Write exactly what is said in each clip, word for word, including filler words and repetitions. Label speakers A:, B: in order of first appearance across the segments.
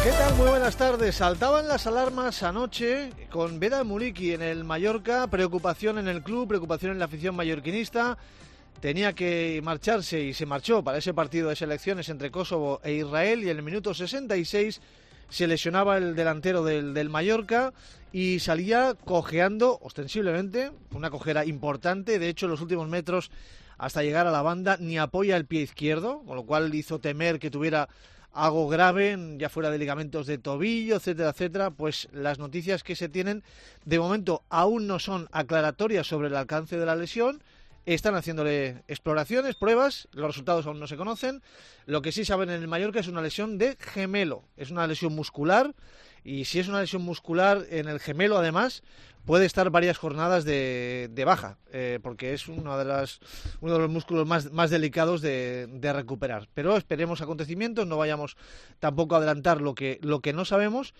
A: ¿Qué tal? Muy buenas tardes. Saltaban las alarmas anoche con Vedat Muriqi en el Mallorca, preocupación en el club, preocupación en la afición mallorquinista. Tenía que marcharse y se marchó para ese partido de selecciones entre Kosovo e Israel, y en el minuto sesenta y seis se lesionaba el delantero del, del Mallorca y salía cojeando ostensiblemente, una cojera importante. De hecho, en los últimos metros hasta llegar a la banda ni apoya el pie izquierdo, con lo cual hizo temer que tuviera algo grave, ya fuera de ligamentos de tobillo, etcétera, etcétera. Pues las noticias que se tienen de momento aún no son aclaratorias sobre el alcance de la lesión. Están haciéndole exploraciones, pruebas, los resultados aún no se conocen. Lo que sí saben en el Mallorca es una lesión de gemelo, es una lesión muscular, y si es una lesión muscular en el gemelo, además, puede estar varias jornadas de, de baja, eh, porque es una de las, uno de los músculos más, más delicados de, de recuperar. Pero esperemos acontecimientos, no vayamos tampoco a adelantar lo que, lo que no sabemos.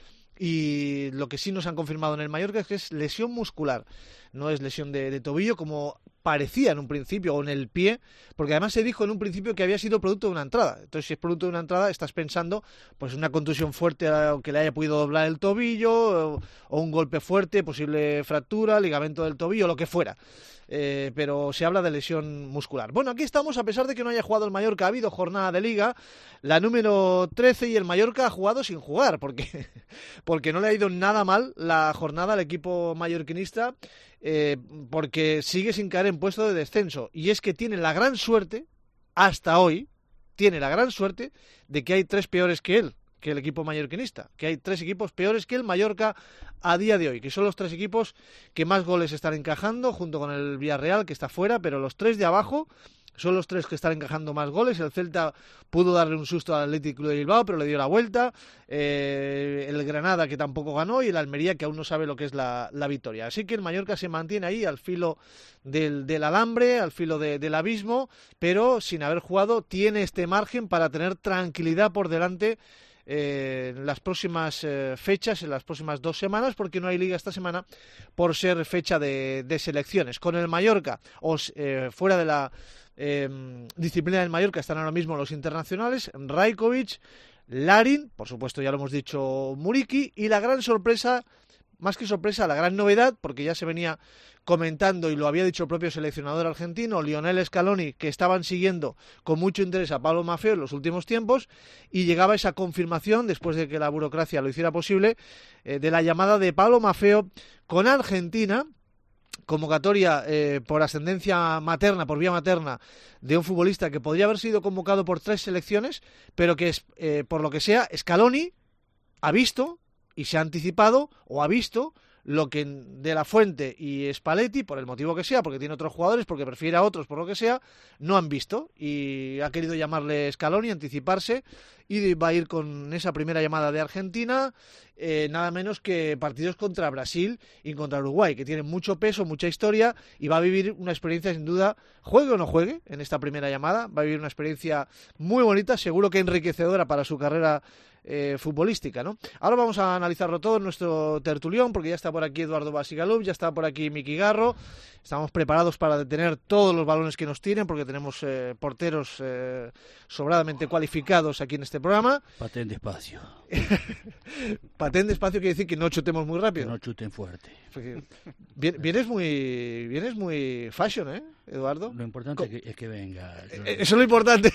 A: Y lo que sí nos han confirmado en el Mallorca es que es lesión muscular, no es lesión de, de tobillo como parecía en un principio, o en el pie, porque además se dijo en un principio que había sido producto de una entrada. Entonces, si es producto de una entrada, estás pensando pues una contusión fuerte que le haya podido doblar el tobillo, o, o un golpe fuerte, posible fractura, ligamento del tobillo, lo que fuera. Eh, pero se habla de lesión muscular. Bueno, aquí estamos, a pesar de que no haya jugado el Mallorca, ha habido jornada de Liga, la número trece, y el Mallorca ha jugado sin jugar, porque, porque no le ha ido nada mal la jornada al equipo mallorquinista, eh, porque sigue sin caer en puesto de descenso, y es que tiene la gran suerte, hasta hoy, tiene la gran suerte de que hay tres peores que él, que el equipo mallorquinista, que hay tres equipos peores que el Mallorca a día de hoy, que son los tres equipos que más goles están encajando, junto con el Villarreal, que está fuera, pero los tres de abajo son los tres que están encajando más goles. El Celta pudo darle un susto al Athletic Club de Bilbao, pero le dio la vuelta, eh, el Granada, que tampoco ganó, y el Almería, que aún no sabe lo que es la, la victoria. Así que el Mallorca se mantiene ahí al filo del, del alambre, al filo de, del abismo, pero sin haber jugado tiene este margen para tener tranquilidad por delante Eh, en las próximas eh, fechas, en las próximas dos semanas, porque no hay liga esta semana por ser fecha de, de selecciones. Con el Mallorca, o eh, fuera de la eh, disciplina del Mallorca, están ahora mismo los internacionales, Rajkovic, Larin, por supuesto ya lo hemos dicho, Muriqi, y la gran sorpresa, más que sorpresa, la gran novedad, porque ya se venía comentando y lo había dicho el propio seleccionador argentino, Lionel Scaloni, que estaban siguiendo con mucho interés a Pablo Maffeo en los últimos tiempos, y llegaba esa confirmación, después de que la burocracia lo hiciera posible, eh, de la llamada de Pablo Maffeo con Argentina, convocatoria eh, por ascendencia materna, por vía materna, de un futbolista que podría haber sido convocado por tres selecciones, pero que, es, eh, por lo que sea, Scaloni ha visto y se ha anticipado, o ha visto lo que De La Fuente y Spalletti, por el motivo que sea, porque tiene otros jugadores, porque prefiere a otros, por lo que sea, no han visto, y ha querido llamarle Scaloni, anticiparse, y va a ir con esa primera llamada de Argentina, eh, nada menos que partidos contra Brasil y contra Uruguay, que tienen mucho peso, mucha historia, y va a vivir una experiencia sin duda, juegue o no juegue en esta primera llamada, va a vivir una experiencia muy bonita, seguro que enriquecedora para su carrera Eh, futbolística, ¿no? Ahora vamos a analizarlo todo en nuestro tertulión, porque ya está por aquí Eduardo Basigalup, ya está por aquí Miki Garro. Estamos preparados para detener todos los balones que nos tiren, porque tenemos eh, porteros eh, sobradamente cualificados aquí en este programa.
B: Patén despacio.
A: Patén despacio quiere decir que no chutemos muy rápido.
B: Que no chuten fuerte.
A: Vienes muy, vienes muy fashion, ¿eh, Eduardo?
B: Lo importante es que, es que venga. Yo...
A: Eso es lo importante.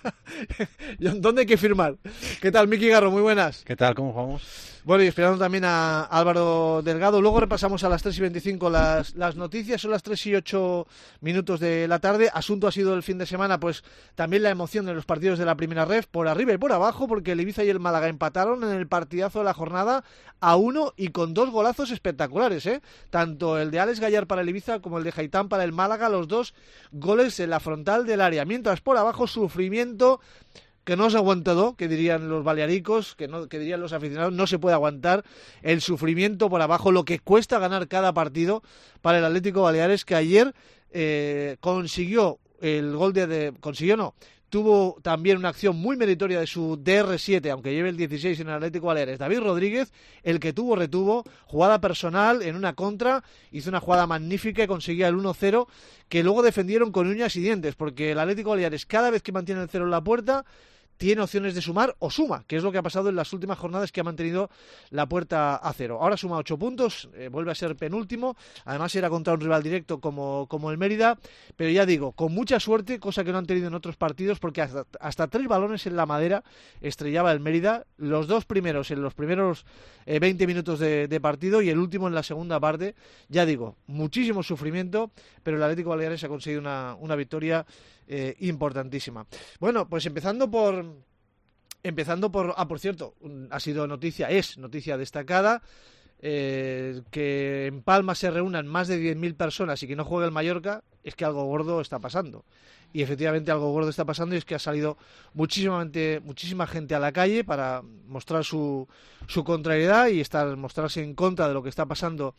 A: ¿Dónde hay que firmar? ¿Qué tal, Miki Garro? Muy buenas.
C: ¿Qué tal? ¿Cómo vamos?
A: Bueno, y esperando también a Álvaro Delgado. Luego repasamos a las tres y veinticinco las, las noticias. Son las tres y ocho minutos de la tarde. Asunto ha sido el fin de semana, pues también la emoción de los partidos de la primera ref, por arriba y por abajo, porque el Ibiza y el Málaga empataron en el partidazo de la jornada a uno, y con dos golazos espectaculares, ¿eh? Tanto el de Alex Gallar para el Ibiza como el de Haitán para el Málaga, los dos goles en la frontal del área. Mientras por abajo, sufrimiento que no se ha aguantado, que dirían los balearicos, que no, que dirían los aficionados, no se puede aguantar el sufrimiento por abajo, lo que cuesta ganar cada partido para el Atlético Baleares, que ayer eh, consiguió el gol de, de... consiguió no, tuvo también una acción muy meritoria de su D R siete, aunque lleve el dieciséis en el Atlético Baleares, David Rodríguez, el que tuvo retuvo, jugada personal en una contra, hizo una jugada magnífica y conseguía el uno cero, que luego defendieron con uñas y dientes, porque el Atlético Baleares, cada vez que mantiene el cero en la puerta, tiene opciones de sumar o suma, que es lo que ha pasado en las últimas jornadas, que ha mantenido la puerta a cero. Ahora suma ocho puntos, eh, vuelve a ser penúltimo, además era contra un rival directo como, como el Mérida, pero ya digo, con mucha suerte, cosa que no han tenido en otros partidos, porque hasta, hasta tres balones en la madera estrellaba el Mérida, los dos primeros en los primeros eh, veinte minutos de, de partido y el último en la segunda parte. Ya digo, muchísimo sufrimiento, pero el Atlético Baleares ha conseguido una, una victoria Eh, importantísima. Bueno, pues empezando por empezando por ah, por cierto, ha sido noticia, es noticia destacada eh, que en Palma se reúnan más de diez mil personas y que no juegue el Mallorca. Es que algo gordo está pasando. Y efectivamente algo gordo está pasando, y es que ha salido muchísima gente, muchísima gente a la calle para mostrar su, su contrariedad y estar mostrarse en contra de lo que está pasando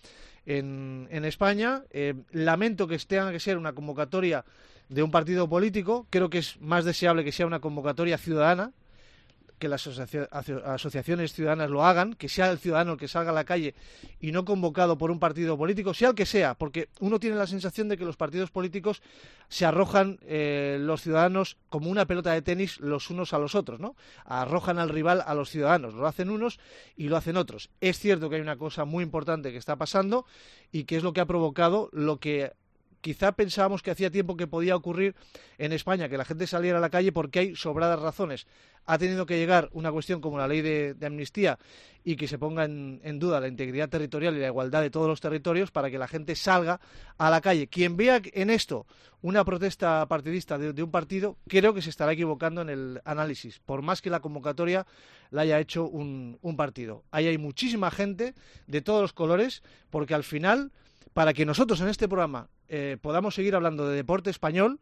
A: en, en España. Eh, lamento que tenga que ser una convocatoria de un partido político. Creo que es más deseable que sea una convocatoria ciudadana, que las asocia- asociaciones ciudadanas lo hagan, que sea el ciudadano el que salga a la calle y no convocado por un partido político, sea el que sea, porque uno tiene la sensación de que los partidos políticos se arrojan eh, los ciudadanos como una pelota de tenis los unos a los otros, ¿no? Arrojan al rival a los ciudadanos, lo hacen unos y lo hacen otros. Es cierto que hay una cosa muy importante que está pasando y que es lo que ha provocado lo que quizá pensábamos que hacía tiempo que podía ocurrir en España, que la gente saliera a la calle, porque hay sobradas razones. Ha tenido que llegar una cuestión como la ley de, de amnistía y que se ponga en, en duda la integridad territorial y la igualdad de todos los territorios para que la gente salga a la calle. Quien vea en esto una protesta partidista de, de un partido, creo que se estará equivocando en el análisis, por más que la convocatoria la haya hecho un, un partido. Ahí hay muchísima gente de todos los colores, porque al final, para que nosotros en este programa eh, podamos seguir hablando de deporte español,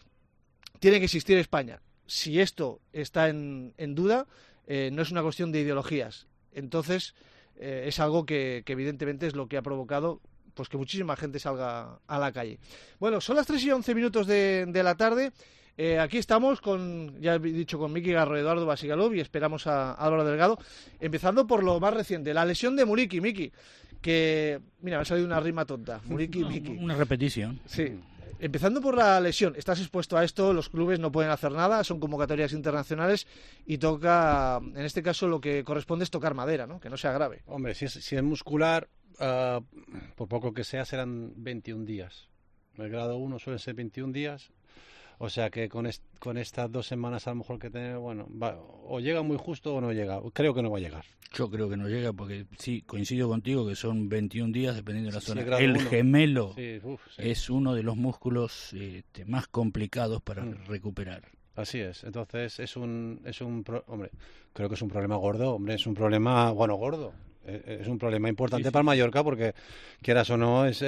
A: tiene que existir España. Si esto está en, en duda, eh, no es una cuestión de ideologías. Entonces, eh, es algo que, que evidentemente es lo que ha provocado pues que muchísima gente salga a la calle. Bueno, son las tres y once minutos de, de la tarde. Eh, aquí estamos con, ya he dicho, con Miki Garro, Eduardo Basigalov, y esperamos a, a Álvaro Delgado. Empezando por lo más reciente, la lesión de Muriqui, Miki, que, mira, me ha salido una rima tonta. Muriqui,
B: No,
A: Miki.
B: una repetición.
A: Sí. Empezando por la lesión, estás expuesto a esto, los clubes no pueden hacer nada, son convocatorias internacionales y toca, en este caso lo que corresponde es tocar madera, ¿no? Que no sea grave.
C: Hombre, si es, si es muscular, uh, por poco que sea, serán veintiún días. El grado uno suele ser veintiún días, o sea que con, est con estas dos semanas a lo mejor que tener, bueno, va, o llega muy justo o no llega. Creo que no va a llegar.
B: Yo creo que no llega porque sí, coincido contigo que son veintiún días dependiendo de la
C: Sí,
B: zona.
C: sí, grado
B: el
C: uno.
B: gemelo
C: Sí, uf, sí.
B: es uno de los músculos este, más complicados para
C: Mm.
B: recuperar.
C: Así es. Entonces es un, es un, pro hombre, creo que es un problema gordo, hombre, es un problema, bueno, gordo. Eh, Es un problema importante
B: Sí, sí.
C: para Mallorca porque, quieras o no, es eh,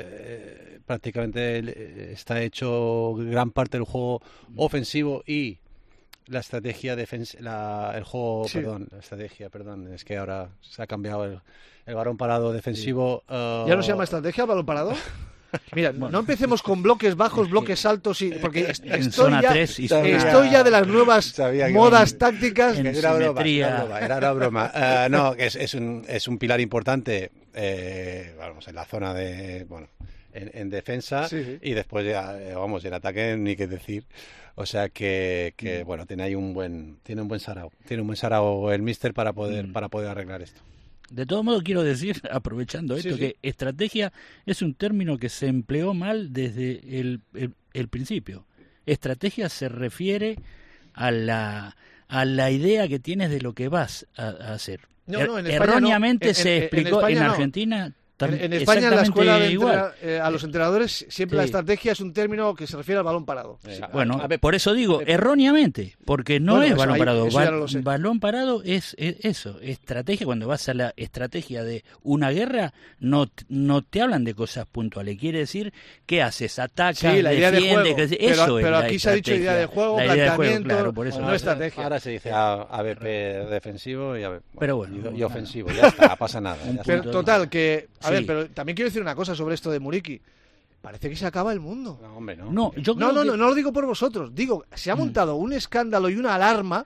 C: eh, prácticamente eh, está hecho gran parte del juego ofensivo y la estrategia defensa, la, el juego,
A: Sí.
C: perdón, la estrategia, perdón, es que ahora se ha cambiado el, el balón parado defensivo. uh,
A: ¿Ya no se llama estrategia, balón parado? Mira,
B: Bueno.
A: no empecemos con bloques bajos, bloques altos, y, porque est-
B: En
A: estoy,
B: zona
A: ya,
B: tres y
C: Sabía-
A: estoy ya de las nuevas
C: sabía que-
A: modas tácticas.
B: En
C: Que era broma,
B: simetría.
C: era broma, era una broma. Eh, no, que es, es, un, es un pilar importante, eh, vamos, en la zona de, bueno, en, en defensa,
A: Sí, sí.
C: y después ya, eh, vamos, en ataque ni qué decir. O sea que, que
B: Mm.
C: bueno, tiene ahí un buen, tiene un buen sarao, tiene un buen sarao el míster para poder,
B: Mm.
C: para poder arreglar esto.
B: De todo modo, quiero decir, aprovechando esto,
A: Sí, sí.
B: que estrategia es un término que se empleó mal desde el, el, el principio. Estrategia se refiere a la, a la idea que tienes de lo que vas a, a hacer.
A: No,
B: Er-
A: no, en España
B: Erróneamente
A: no. En-
B: se
A: en- en
B: explicó en,
A: España no.
B: Argentina.
A: En,
B: tam-
A: en España, en la
B: exactamente
A: escuela de
B: igual.
A: entrena- eh, a los entrenadores, siempre la
B: Sí.
A: estrategia es un término que se refiere al balón parado.
C: Eh, a-
B: Bueno,
C: a ver,
B: por eso digo,
C: eh,
B: erróneamente, porque no
A: Bueno,
B: es
A: eso
B: balón
A: ahí-
B: parado.
A: eso ya
B: Ba-
A: no lo sé.
B: balón parado es, es eso, estrategia. Cuando vas a la estrategia de una guerra, no, t- no te hablan de cosas puntuales. Quiere decir, ¿qué haces? Atacas,
A: Sí, la idea de
B: defiendes,
A: juego.
B: que-
A: Pero-
B: eso es
A: pero
B: la
A: aquí se ha dicho idea de
B: estrategia.
A: juego,
B: La idea de juego,
A: planteamiento,
B: claro, por eso.
A: no
C: ahora,
A: estrategia.
C: ahora se dice A- ABP defensivo y, A B P,
B: Pero bueno,
C: y, y
B: nada.
C: ofensivo, ya está, no pasa nada.
B: Un
C: ya
A: Pero
C: está.
B: punto.
A: total, que... A
B: Sí.
A: ver, pero también quiero decir una cosa sobre esto de Muriqui. Parece que se acaba el mundo.
C: No, hombre, no.
B: No, yo creo
A: No, no,
B: que-
A: no, no lo digo por vosotros. Digo, se ha
B: Mm.
A: montado un escándalo y una alarma,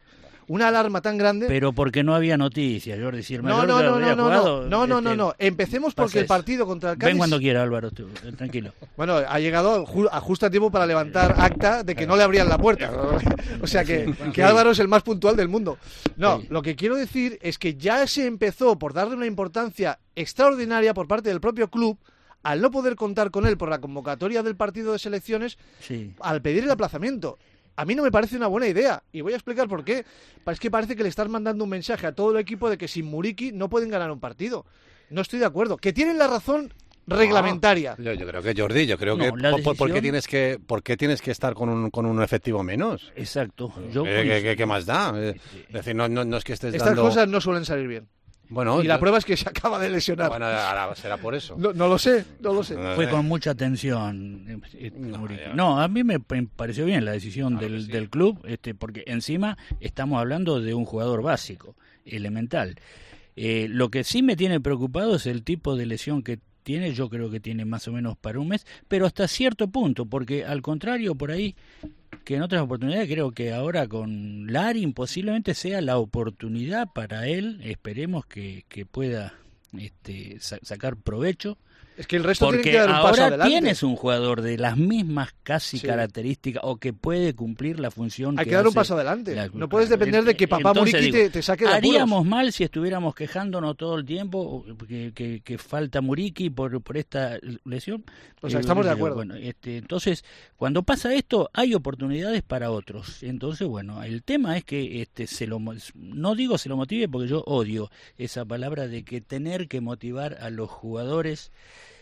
A: una alarma tan grande.
B: Pero porque no había noticias, Jordi. Si el
A: no,
B: Mallorca
A: no, no,
B: hubiera
A: no,
B: jugado,
A: no, no, no,
B: este,
A: no. Empecemos porque el partido contra el Cádiz.
B: Ven cuando quiera, Álvaro, tú, tranquilo.
A: Bueno, ha llegado a justo a tiempo para levantar acta de que no le abrían la puerta. O sea que, que Álvaro es el más puntual del mundo. No, lo que quiero decir es que ya se empezó por darle una importancia extraordinaria por parte del propio club al no poder contar con él por la convocatoria del partido de selecciones, sí. al pedir el aplazamiento. A mí no me parece una buena idea, y voy a explicar por qué. Es que parece que le estás mandando un mensaje a todo el equipo de que sin Muriqui no pueden ganar un partido. No estoy de acuerdo. Que tienen la razón reglamentaria.
C: No, yo, yo creo que, Jordi, yo creo
B: no,
C: que
B: decisión...
C: ¿por, ¿por, qué tienes que ¿por qué tienes que estar con un, con un efectivo menos?
B: Exacto. Yo,
C: ¿Qué,
B: pues,
C: qué, qué más da? Es decir, no, no, no es que estés
A: Estas
C: dando...
A: cosas no suelen salir bien.
C: Bueno,
A: y la
C: yo...
A: prueba es que se acaba de lesionar.
C: Bueno, ahora será por eso.
A: No, no lo sé, no lo sé.
B: Fue con mucha atención. No, no, a mí me pareció bien la decisión claro del, sí. del club, este, porque encima estamos hablando de un jugador básico, elemental. Eh, lo que sí me tiene preocupado es el tipo de lesión que tiene. Yo creo que tiene más o menos para un mes, pero hasta cierto punto, porque al contrario, por ahí, que en otras oportunidades, creo que ahora con Larin posiblemente sea la oportunidad para él, esperemos que, que pueda este, sa- sacar provecho.
A: Es que el resto
B: porque
A: tiene que dar un paso
B: ahora
A: adelante.
B: Tienes un jugador de las mismas casi
A: sí.
B: características o que puede cumplir la función
A: Hay
B: que
A: que dar
B: hace
A: un paso adelante.
B: la,
A: no puedes depender de que papá
B: Entonces,
A: Muriqui
B: digo,
A: te, te saque de apuros.
B: Haríamos mal si estuviéramos quejándonos todo el tiempo que, que, que falta Muriqui por, por esta lesión.
A: O sea, estamos de acuerdo.
B: Bueno, este, entonces, cuando pasa esto, hay oportunidades para otros. Entonces, bueno, el tema es que este, se lo, no digo se lo motive porque yo odio esa palabra de que tener que motivar a los jugadores.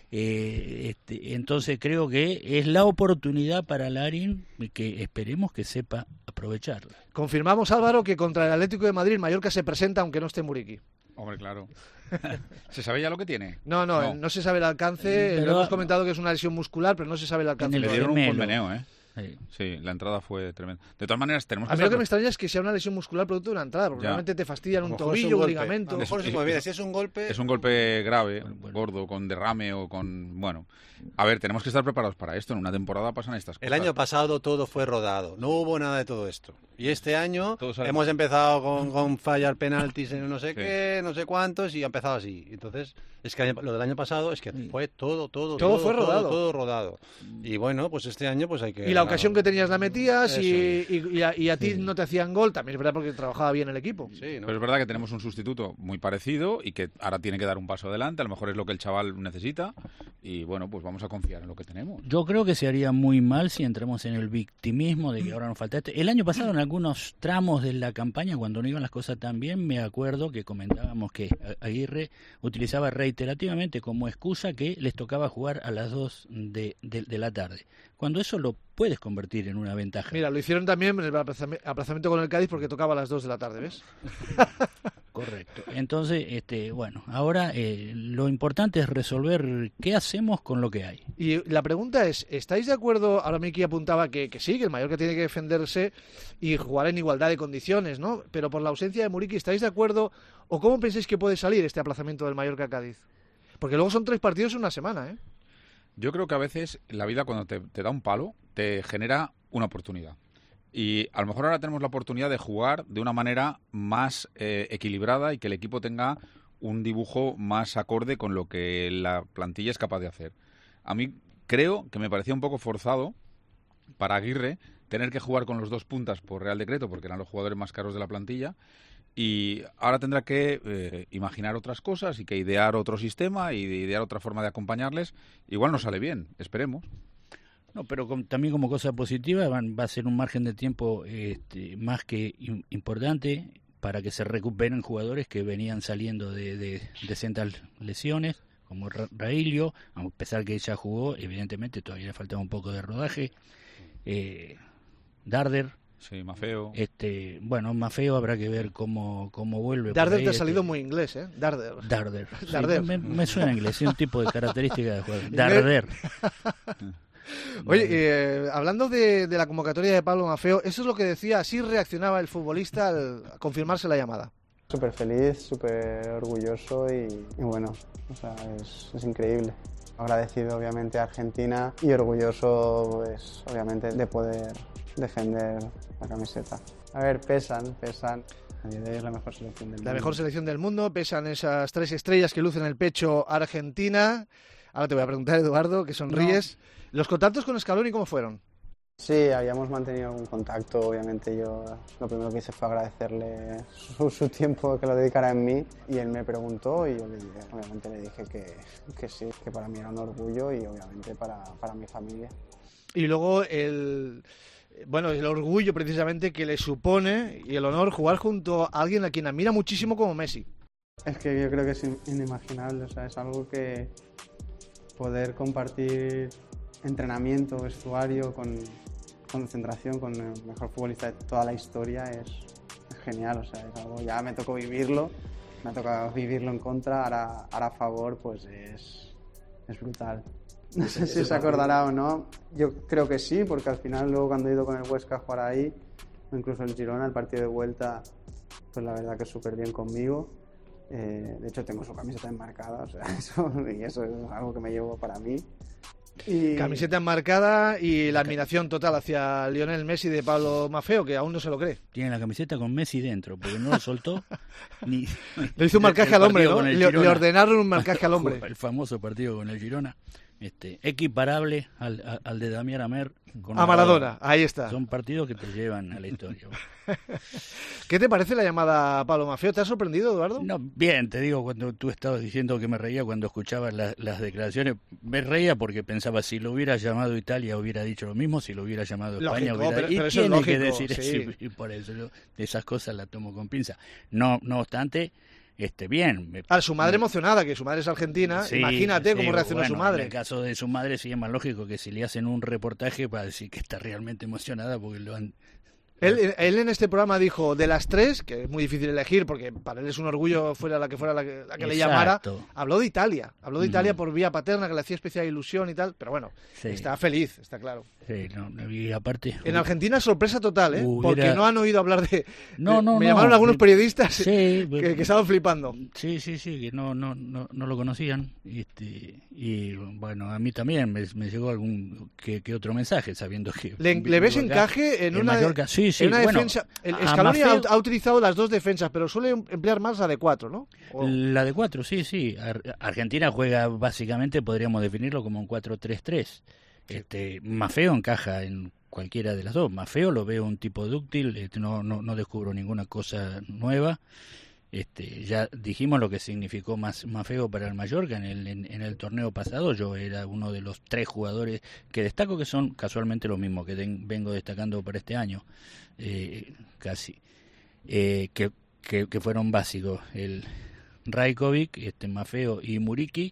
B: Eh, este, entonces creo que es la oportunidad para Larin que esperemos que sepa aprovecharla.
A: Confirmamos, Álvaro, que contra el Atlético de Madrid Mallorca se presenta aunque no esté Muriqui.
D: Hombre, claro. ¿Se sabe ya lo que tiene?
A: No, no, no, no se sabe el alcance. Pero, lo hemos comentado que es una lesión muscular, pero no se sabe el alcance.
D: Le dieron un conveneo, ¿eh?
B: Sí.
D: sí, la entrada fue tremenda. De todas maneras, tenemos que...
A: A mí lo que me extraña es que sea una lesión muscular producto de una entrada, porque ya. Normalmente te fastidian un tobillo, un, un ligamento.
C: A lo mejor es, es, es, si es un golpe...
D: Es un golpe grave, bueno. gordo, con derrame o con... Bueno, a ver, tenemos que estar preparados para esto. En una temporada pasan estas cosas.
C: El año pasado todo fue rodado. No hubo nada de todo esto. Y este año hemos empezado con, con fallar penaltis en no sé sí. qué, no sé cuántos, y ha empezado así. Entonces, es que lo del año pasado es que fue todo, todo, todo,
A: todo fue rodado.
C: Todo, todo rodado. Y bueno, pues este año pues hay que...
A: Y la ocasión que tenías la metías y, y, y, a, y a ti sí. no te hacían gol, también es verdad porque trabajaba bien el equipo.
D: Sí, ¿no? Pero es verdad que tenemos un sustituto muy parecido y que ahora tiene que dar un paso adelante, a lo mejor es lo que el chaval necesita y bueno, pues vamos a confiar en lo que tenemos.
B: Yo creo que se haría muy mal si entramos en el victimismo de que ahora nos falta este. El año pasado en algunos tramos de la campaña, cuando no iban las cosas tan bien, me acuerdo que comentábamos que Aguirre utilizaba reiterativamente como excusa que les tocaba jugar a las dos de, de, de la tarde, cuando eso lo puedes convertir en una ventaja.
A: Mira, lo hicieron también en el aplazamiento con el Cádiz porque tocaba a las dos de la tarde, ¿ves?
B: Correcto. Entonces, este, bueno, ahora eh, lo importante es resolver qué hacemos con lo que hay.
A: Y la pregunta es, ¿estáis de acuerdo? Ahora Miki apuntaba que, que sí, que el Mallorca tiene que defenderse y jugar en igualdad de condiciones, ¿no? Pero por la ausencia de Muriqui, ¿estáis de acuerdo? ¿O cómo pensáis que puede salir este aplazamiento del Mallorca-Cádiz? Porque luego son tres partidos en una semana, ¿eh?
D: Yo creo que a veces la vida cuando te, te da un palo te genera una oportunidad. Y a lo mejor ahora tenemos la oportunidad de jugar de una manera más eh, equilibrada y que el equipo tenga un dibujo más acorde con lo que la plantilla es capaz de hacer. A mí creo que me parecía un poco forzado para Aguirre tener que jugar con los dos puntas por Real Decreto porque eran los jugadores más caros de la plantilla y ahora tendrá que eh, imaginar otras cosas y que idear otro sistema y de idear otra forma de acompañarles. Igual nos sale bien, esperemos.
B: No, pero con, también como cosa positiva van, va a ser un margen de tiempo este, más que in, importante para que se recuperen jugadores que venían saliendo de, de, de sendas lesiones, como Ra- Railio, a pesar que ya jugó, evidentemente todavía le faltaba un poco de rodaje. Eh, Darder.
D: Sí, Maffeo.
B: Este, bueno, Maffeo habrá que ver cómo, cómo vuelve.
A: Darder
B: ahí,
A: te ha salido
B: este,
A: muy inglés, ¿eh? Darder.
B: Darder. Sí,
A: Darder.
B: Me, me suena inglés, es un tipo de característica de jugador. Darder.
A: Oye, eh, hablando de, de la convocatoria de Pablo Maffeo, eso es lo que decía, así reaccionaba el futbolista al confirmarse la llamada.
E: Súper feliz, súper orgulloso y, y bueno, o sea, es, es increíble. Agradecido obviamente a Argentina y orgulloso pues, obviamente de poder defender la camiseta. A ver, pesan, pesan. A día de hoy es la mejor selección del mundo.
A: La mejor selección del mundo, pesan esas tres estrellas que lucen el pecho Argentina. Ahora te voy a preguntar, Eduardo, que sonríes. No. ¿Los contactos con Scaloni cómo fueron?
E: Sí, habíamos mantenido algún contacto. Obviamente yo lo primero que hice fue agradecerle su, su tiempo que lo dedicara en mí, y él me preguntó y yo le dije, obviamente le dije que, que sí, que para mí era un orgullo y obviamente para, para mi familia.
A: Y luego el... Bueno, el orgullo precisamente que le supone y el honor jugar junto a alguien a quien admira muchísimo como Messi.
E: Es que yo creo que es inimaginable, o sea, es algo que poder compartir entrenamiento, vestuario, con concentración con el mejor futbolista de toda la historia es, es genial, o sea, es algo, ya me tocó vivirlo, me ha tocado vivirlo en contra, ahora, ahora a favor, pues es, es brutal. No sé si se acordará o no, yo creo que sí, porque al final luego cuando he ido con el Huesca a jugar ahí, o incluso en Girona, el partido de vuelta, pues la verdad que súper bien conmigo. Eh, de hecho tengo su camiseta enmarcada, o sea, eso, y eso es algo que me llevo para mí. Y...
A: Camiseta enmarcada y la admiración total hacia Lionel Messi de Pablo Maffeo, que aún no se lo cree.
B: Tiene la camiseta con Messi dentro, porque no lo soltó ni...
A: Le hizo un marcaje al hombre, ¿no? Le, le ordenaron un marcaje al hombre.
B: El famoso partido con el Girona. Este, equiparable al, al, al de Damián Amer con
A: a Maradona, ahí está.
B: Son partidos que te llevan a la historia.
A: ¿Qué te parece la llamada a Pablo Maffeo? ¿Te ha sorprendido, Eduardo?
B: No, bien, te digo, cuando tú estabas diciendo que me reía cuando escuchaba la, las declaraciones, me reía porque pensaba, si lo hubiera llamado Italia hubiera dicho lo mismo, si lo hubiera llamado España
A: lógico,
B: hubiera
A: pero,
B: y
A: pero
B: tiene
A: lógico,
B: que decir
A: sí.
B: eso, y por eso yo esas cosas las tomo con pinza. No, no obstante, Este, bien. Me,
A: ah, su madre
B: me,
A: emocionada, que su madre es argentina.
B: Sí,
A: imagínate
B: sí,
A: cómo reaccionó
B: bueno,
A: su madre.
B: En el caso de su madre sí es más lógico que si le hacen un reportaje para decir que está realmente emocionada porque lo han...
A: Él, él en este programa dijo, de las tres, que es muy difícil elegir porque para él es un orgullo fuera la que fuera la que, la que le llamara, habló de Italia, habló de Italia uh-huh. por vía paterna, que le hacía especial ilusión y tal, pero bueno, sí. está feliz, está claro.
B: Sí, no, y aparte...
A: En Argentina sorpresa total, ¿eh?
B: Hubiera...
A: Porque no han oído hablar de...
B: No,
A: de,
B: no,
A: me
B: no,
A: llamaron algunos
B: de...
A: periodistas
B: sí,
A: que, que estaban flipando.
B: Sí, sí, sí, que no, no, no, no lo conocían. Este, y bueno, a mí también me, me llegó algún que, que otro mensaje, sabiendo que...
A: ¿Le, ¿le ves encaje en, en una,
B: Mallorca? Sí, sí,
A: en una
B: bueno,
A: defensa? El Scaloni
B: Maffeo...
A: ha, ha utilizado las dos defensas, pero suele emplear más la de cuatro, ¿no?
B: ¿O? La de cuatro, sí, sí. Ar- Argentina juega básicamente, podríamos definirlo como un cuatro tres tres. Este, Maffeo encaja en cualquiera de las dos. Maffeo lo veo un tipo dúctil, este, no, no, no descubro ninguna cosa nueva. Este, ya dijimos lo que significó más Maffeo para el Mallorca en el, en, en el torneo pasado. Yo era uno de los tres jugadores que destaco, que son casualmente los mismos que den, vengo destacando para este año, eh, casi, eh, que, que, que fueron básicos. El Rajkovic, este, Maffeo y Muriqui,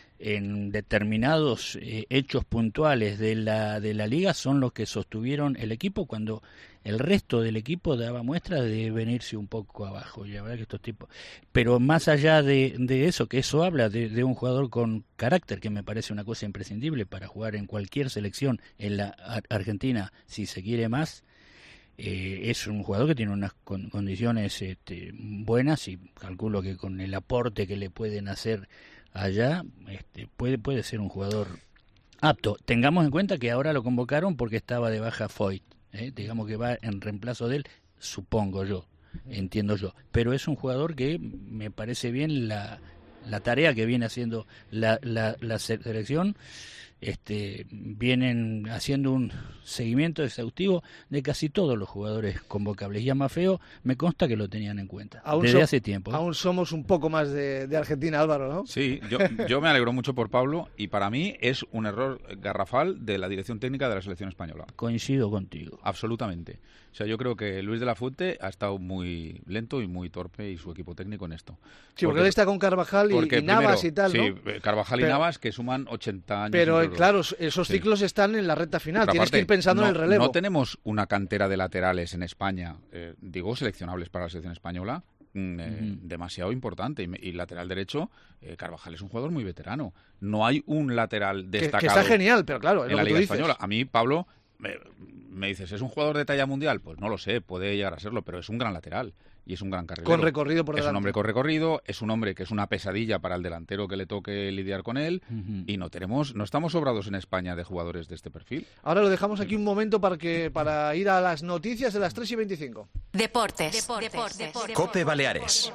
B: en determinados eh, hechos puntuales de la de la liga son los que sostuvieron el equipo cuando el resto del equipo daba muestra de venirse un poco abajo. Y la verdad que estos tipos, pero más allá de, de eso, que eso habla de, de un jugador con carácter, que me parece una cosa imprescindible para jugar en cualquier selección en la Argentina, si se quiere más. Eh, es un jugador que tiene unas con, condiciones este, buenas, y calculo que con el aporte que le pueden hacer allá, este, puede puede ser un jugador apto. Tengamos en cuenta que ahora lo convocaron porque estaba de baja Foyt, ¿eh? Digamos que va en reemplazo de él, supongo yo, entiendo yo, pero es un jugador que me parece bien la, la tarea que viene haciendo la, la, la selección. Este, vienen haciendo un seguimiento exhaustivo de casi todos los jugadores convocables, y a Maffeo me consta que lo tenían en cuenta aún desde so, hace tiempo, ¿eh?
A: Aún somos un poco más de, de Argentina, Álvaro, ¿no?
D: Sí, yo, yo me alegro mucho por Pablo, y para mí es un error garrafal de la dirección técnica de la selección española.
B: Coincido contigo.
D: Absolutamente. O sea, yo creo que Luis de la Fuente ha estado muy lento y muy torpe, y su equipo técnico en esto.
A: Sí, porque, porque él está con Carvajal y, y Navas primero, y tal, ¿no?
D: Sí, Carvajal y pero, Navas, que suman ochenta años.
A: Pero claro, esos ciclos sí. están en la recta final, pero tienes aparte, que ir pensando
D: no,
A: en el relevo.
D: No tenemos una cantera de laterales en España, eh, digo, seleccionables para la selección española, eh, uh-huh. demasiado importante. Y, y lateral derecho, eh, Carvajal es un jugador muy veterano. No hay un lateral destacado.
A: Que, que está genial, pero claro,
D: en la Liga Española. A mí, Pablo... Me, me dices, ¿es un jugador de talla mundial? Pues no lo sé, puede llegar a serlo, pero es un gran lateral. y es un gran carrilero.
A: Con recorrido por
D: delante. Es un hombre
A: delante.
D: con recorrido, es un hombre que es una pesadilla para el delantero que le toque lidiar con él, uh-huh. y no tenemos, no estamos sobrados en España de jugadores de este perfil.
A: Ahora lo dejamos aquí un momento para que para ir a las noticias de las tres y veinticinco.
F: Deportes. Deportes. Deportes. Deportes.
G: COPE Baleares.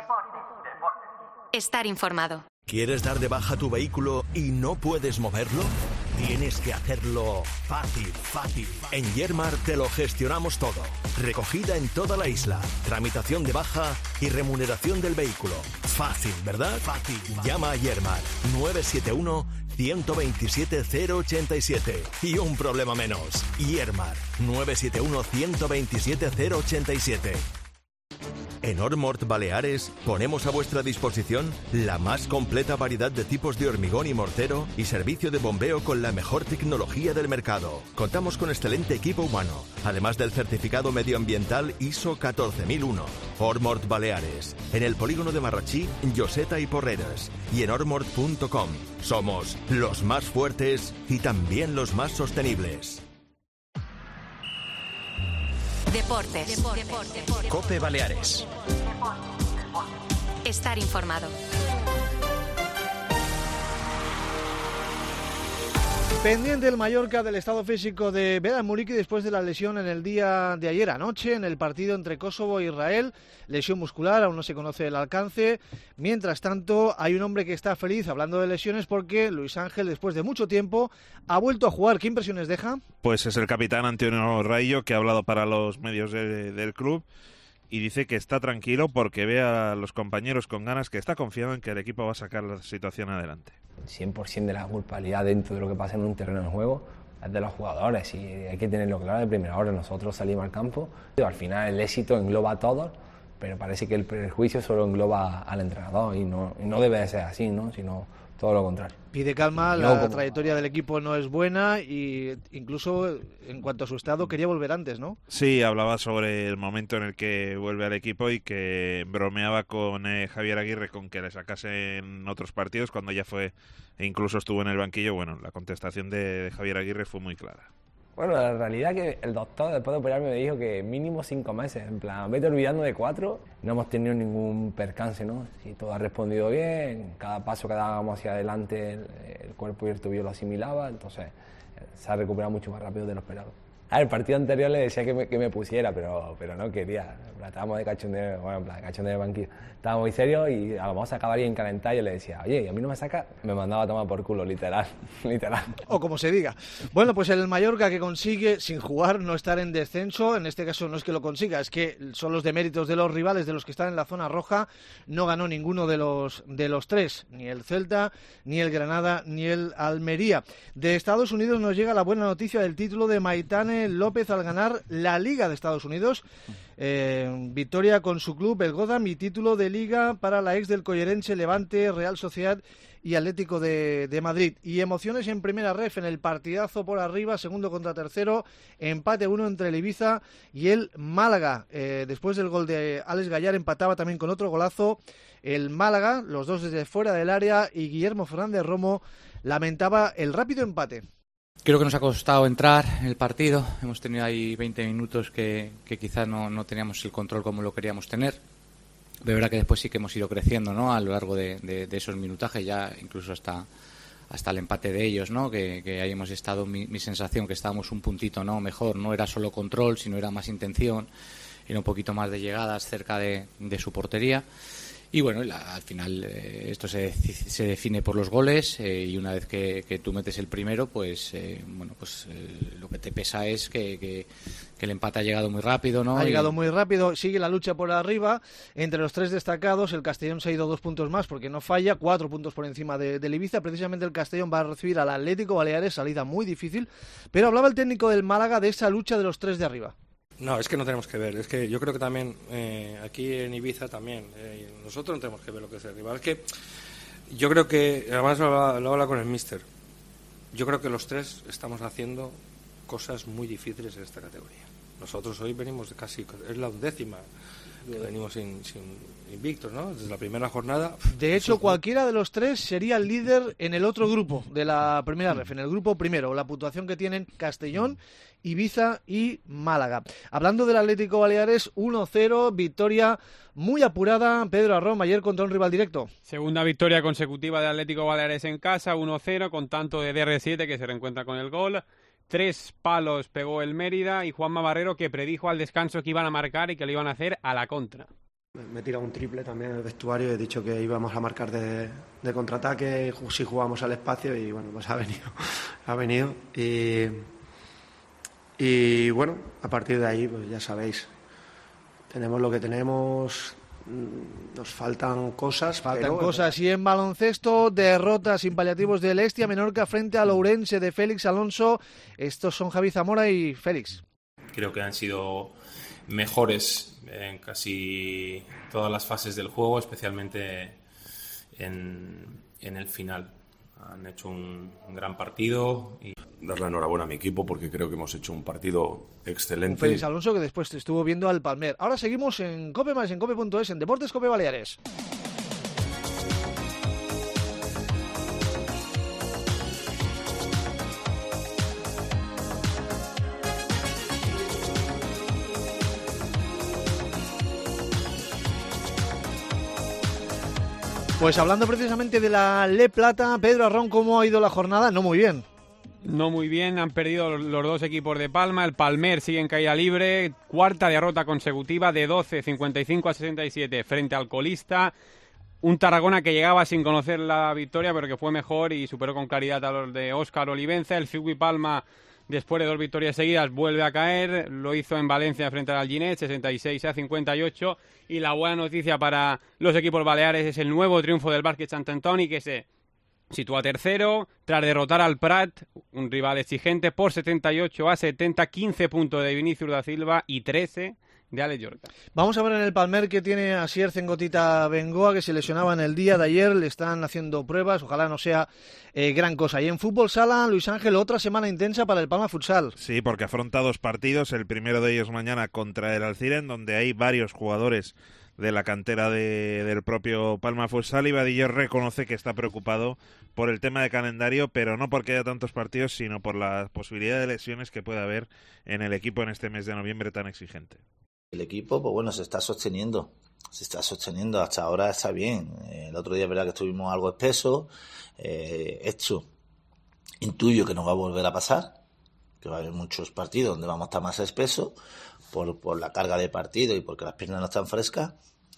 F: Estar informado.
G: ¿Quieres dar de baja tu vehículo y no puedes moverlo? Tienes que hacerlo fácil, fácil. En Yermar te lo gestionamos todo. Recogida en toda la isla, tramitación de baja y remuneración del vehículo. Fácil, ¿verdad? Fácil. Llama a Yermar nueve siete uno, uno dos siete, cero ocho siete y un problema menos. Yermar nueve siete uno, uno dos siete, cero ocho siete. En Ormort Baleares ponemos a vuestra disposición la más completa variedad de tipos de hormigón y mortero y servicio de bombeo con la mejor tecnología del mercado. Contamos con excelente equipo humano, además del certificado medioambiental I S O catorce mil uno. Ormort Baleares, en el polígono de Marrachí, Lloseta y Porreres, y en ormort punto com. Somos los más fuertes y también los más sostenibles.
F: Deportes. Deportes. Deportes.
G: COPE Baleares.
F: Estar informado.
A: Pendiente el Mallorca del estado físico de Vedat Muriqi después de la lesión en el día de ayer anoche en el partido entre Kosovo e Israel. Lesión muscular, aún no se conoce el alcance. Mientras tanto, hay un hombre que está feliz hablando de lesiones porque Luis Ángel, después de mucho tiempo, ha vuelto a jugar. ¿Qué impresiones deja?
H: Pues es el capitán Antonio Raillo, que ha hablado para los medios de, del club y dice que está tranquilo porque ve a los compañeros con ganas, que está confiado en que el equipo va a sacar la situación adelante.
I: cien por ciento de la culpabilidad dentro de lo que pasa en un terreno de juego es de los jugadores y hay que tenerlo claro de primera hora. Nosotros salimos al campo, al final el éxito engloba a todos, pero parece que el perjuicio solo engloba al entrenador y no, y no debe de ser así, ¿no? Sino todo lo contrario.
A: Pide calma, la como... trayectoria del equipo no es buena y incluso en cuanto a su estado quería volver antes, ¿no?
H: Sí, hablaba sobre el momento en el que vuelve al equipo y que bromeaba con eh, Javier Aguirre con que le sacase en otros partidos cuando ya fue e incluso estuvo en el banquillo. Bueno, la contestación de, de Javier Aguirre fue muy clara.
I: Bueno, la realidad es que el doctor después de operarme me dijo que mínimo cinco meses, en plan, vete olvidando de cuatro, no hemos tenido ningún percance, ¿no? Si todo ha respondido bien, cada paso que dábamos hacia adelante el, el cuerpo y el tobillo lo asimilaba, entonces se ha recuperado mucho más rápido de lo esperado. Ah, el partido anterior le decía que me, que me pusiera, pero, pero no quería. Estábamos de cachondeo, bueno, en plan, cachondeo de banquillo. Estábamos muy serios y a lo mejor se acabaría en calentar y yo le decía, oye, ¿y a mí no me saca? Me mandaba a tomar por culo, literal, literal.
A: O como se diga. Bueno, pues el Mallorca que consigue, sin jugar, no estar en descenso, en este caso no es que lo consiga, es que son los deméritos de los rivales, de los que están en la zona roja, no ganó ninguno de los, de los tres, ni el Celta, ni el Granada, ni el Almería. De Estados Unidos nos llega la buena noticia del título de Maitane López al ganar la Liga de Estados Unidos. Eh, victoria con su club, el Gotham, y título de Liga para la ex del Collerense, Levante, Real Sociedad y Atlético de, de Madrid. Y emociones en primera ref en el partidazo por arriba, segundo contra tercero, empate uno entre el Ibiza y el Málaga. Eh, después del gol de Alex Gallar empataba también con otro golazo el Málaga, los dos desde fuera del área, y Guillermo Fernández Romo lamentaba el rápido empate.
J: Creo que nos ha costado entrar en el partido. Hemos tenido ahí veinte minutos que, que quizás no, no teníamos el control como lo queríamos tener. De verdad que después sí que hemos ido creciendo, ¿no? A lo largo de, de, de esos minutajes, ya incluso hasta, hasta el empate de ellos, ¿no? Que, que ahí hemos estado, mi, mi sensación, que estábamos un puntito, ¿no? Mejor. No era solo control, sino era más intención. Era un poquito más de llegadas cerca de, de su portería. Y bueno, la, al final eh, esto se, se define por los goles eh, y una vez que, que tú metes el primero, pues eh, bueno, pues eh, lo que te pesa es que, que, que el empate ha llegado muy rápido, ¿no?
A: Ha
J: y...
A: llegado muy rápido, sigue la lucha por arriba. Entre los tres destacados, el Castellón se ha ido dos puntos más porque no falla, cuatro puntos por encima de, del Ibiza. Precisamente el Castellón va a recibir al Atlético Baleares, salida muy difícil. Pero hablaba el técnico del Málaga de esa lucha de los tres de arriba.
K: No, es que no tenemos que ver, es que yo creo que también eh, aquí en Ibiza también, eh, nosotros no tenemos que ver lo que es el rival. Es que yo creo que, además lo habla con el míster, yo creo que los tres estamos haciendo cosas muy difíciles en esta categoría. Nosotros hoy venimos de casi, es la undécima, que venimos sin, sin invictos, ¿no? Desde la primera jornada.
A: De hecho, cualquiera de los tres sería el líder en el otro grupo de la primera ref, en el grupo primero, la puntuación que tienen Castellón, Ibiza y Málaga. Hablando del Atlético Baleares, uno cero, victoria muy apurada, Pedro Arrón, ayer contra un rival directo.
L: Segunda victoria consecutiva de Atlético Baleares en casa, uno cero, con tanto de D R siete que se reencuentra con el gol. Tres palos pegó el Mérida y Juanma Barrero, que predijo al descanso que iban a marcar y que lo iban a hacer a la contra.
M: Me he tirado un triple también en el vestuario, he dicho que íbamos a marcar de, de contraataque si jugamos al espacio y bueno, pues ha venido, ha venido y, y bueno, a partir de ahí pues ya sabéis, tenemos lo que tenemos, nos faltan cosas.
A: Faltan
M: pero,
A: cosas y en baloncesto, derrota sin paliativos del Estia Menorca frente al Ourense de Félix Alonso. Estos son Javi Zamora y Félix.
N: Creo que han sido mejores en casi todas las fases del juego, especialmente en, en el final. Han hecho un, un gran partido. Y...
O: Dar la enhorabuena a mi equipo porque creo que hemos hecho un partido excelente.
A: Un Félix Alonso que después estuvo viendo al Palmer. Ahora seguimos en Cope Más, en cope punto es, en Deportes Cope Baleares. Pues hablando precisamente de la Le Plata, Pedro Arrón, ¿cómo ha ido la jornada? No muy bien.
L: No muy bien, han perdido los dos equipos de Palma, el Palmer sigue en caída libre, cuarta derrota consecutiva de doce, cincuenta y cinco a sesenta y siete frente al colista, un Tarragona que llegaba sin conocer la victoria pero que fue mejor y superó con claridad a los de Óscar Olivenza. El Figui Palma, después de dos victorias seguidas, vuelve a caer, lo hizo en Valencia frente al Alginet, sesenta y seis a cincuenta y ocho, y la buena noticia para los equipos baleares es el nuevo triunfo del Básquet Sant Antoni, que se sitúa tercero tras derrotar al Prat, un rival exigente, por setenta y ocho a setenta, quince puntos de Vinicius da Silva y trece de Alex Llorca.
A: Vamos a ver en el Palmer que tiene a Sier Cengotita Bengoa, que se lesionaba en el día de ayer, le están haciendo pruebas, ojalá no sea eh, gran cosa. Y en fútbol sala, Luis Ángel, otra semana intensa para el Palma Futsal.
H: Sí, porque afronta dos partidos, el primero de ellos mañana contra el Alciren, donde hay varios jugadores de la cantera de, del propio Palma Futsal, y Vadillo reconoce que está preocupado por el tema de calendario, pero no porque haya tantos partidos, sino por la posibilidad de lesiones que puede haber en el equipo en este mes de noviembre tan exigente.
P: El equipo, pues bueno, se está sosteniendo, se está sosteniendo, hasta ahora está bien. El otro día es verdad que estuvimos algo espesos, eh, hecho, intuyo que nos va a volver a pasar, que va a haber muchos partidos donde vamos a estar más espesos por, por la carga de partido y porque las piernas no están frescas,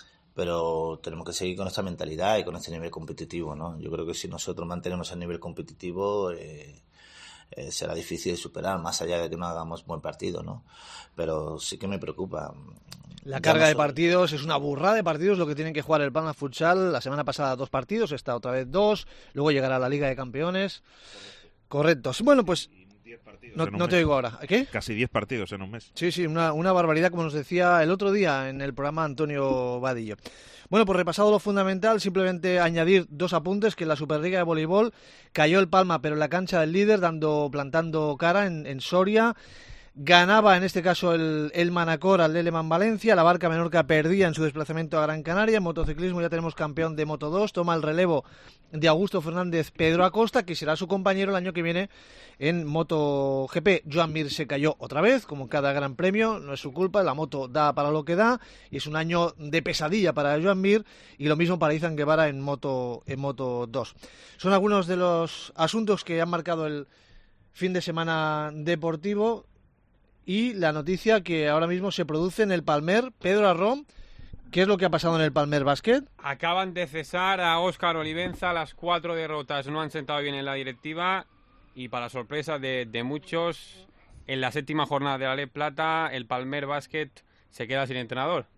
P: pero tenemos que seguir con esta mentalidad y con este nivel competitivo, ¿no? Yo creo que si nosotros mantenemos el nivel competitivo eh, eh, será difícil de superar, más allá de que no hagamos buen partido, ¿no? Pero sí que me preocupa.
A: La carga no de partidos es una burrada de partidos lo que tienen que jugar el Palma Futsal. La semana pasada dos partidos, esta otra vez dos, luego llegará la Liga de Campeones. Correctos. Bueno, pues no, no te oigo ahora. ¿Qué?
H: Casi diez partidos en un mes.
A: Sí, sí, una, una barbaridad, como nos decía el otro día en el programa Antonio Vadillo. Bueno, pues repasado lo fundamental, simplemente añadir dos apuntes, que en la Superliga de Voleibol cayó el Palma, pero en la cancha del líder, dando plantando cara en, en Soria. Ganaba en este caso el, el Manacor al Leleman Valencia, la Barca Menorca perdía en su desplazamiento a Gran Canaria. En motociclismo ya tenemos campeón de Moto dos, toma el relevo de Augusto Fernández Pedro Acosta, que será su compañero el año que viene en MotoGP. Joan Mir se cayó otra vez, como cada gran premio, no es su culpa, la moto da para lo que da, y es un año de pesadilla para Joan Mir, y lo mismo para Izan Guevara en Moto, en Moto dos. Son algunos de los asuntos que han marcado el fin de semana deportivo. Y la noticia que ahora mismo se produce en el Palmer, Pedro Arrón, ¿qué es lo que ha pasado en el Palmer Basket?
L: Acaban de cesar a Óscar Olivenza, las cuatro derrotas no han sentado bien en la directiva y para sorpresa de, de muchos, en la séptima jornada de la Le Plata, el Palmer Basket se queda sin entrenador.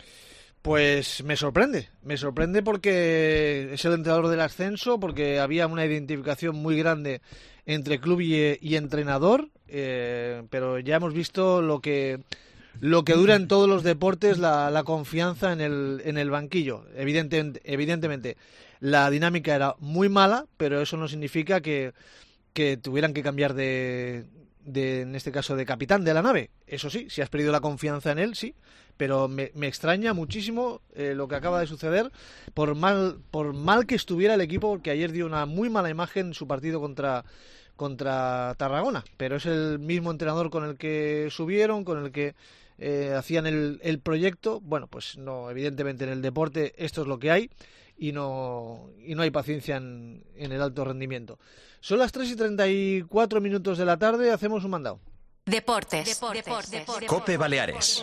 A: Pues me sorprende, me sorprende porque es el entrenador del ascenso, porque había una identificación muy grande entre club y, y entrenador, eh, pero ya hemos visto lo que lo que dura en todos los deportes, la, la confianza en el, en el banquillo. Evidente, evidentemente, la dinámica era muy mala, pero eso no significa que, que tuvieran que cambiar de, de, en este caso, de capitán de la nave. Eso sí, si has perdido la confianza en él, sí, pero me, me extraña muchísimo eh, lo que acaba de suceder, por mal, por mal que estuviera el equipo, porque ayer dio una muy mala imagen en su partido contra, contra Tarragona, pero es el mismo entrenador con el que subieron, con el que eh, hacían el, el proyecto. Bueno, pues no, evidentemente en el deporte esto es lo que hay, y no, y no hay paciencia en, en el alto rendimiento. Son las tres y treinta y cuatro minutos de la tarde, hacemos un mandado.
F: Deportes. Deportes. Deportes. Deportes.
G: Cope Baleares.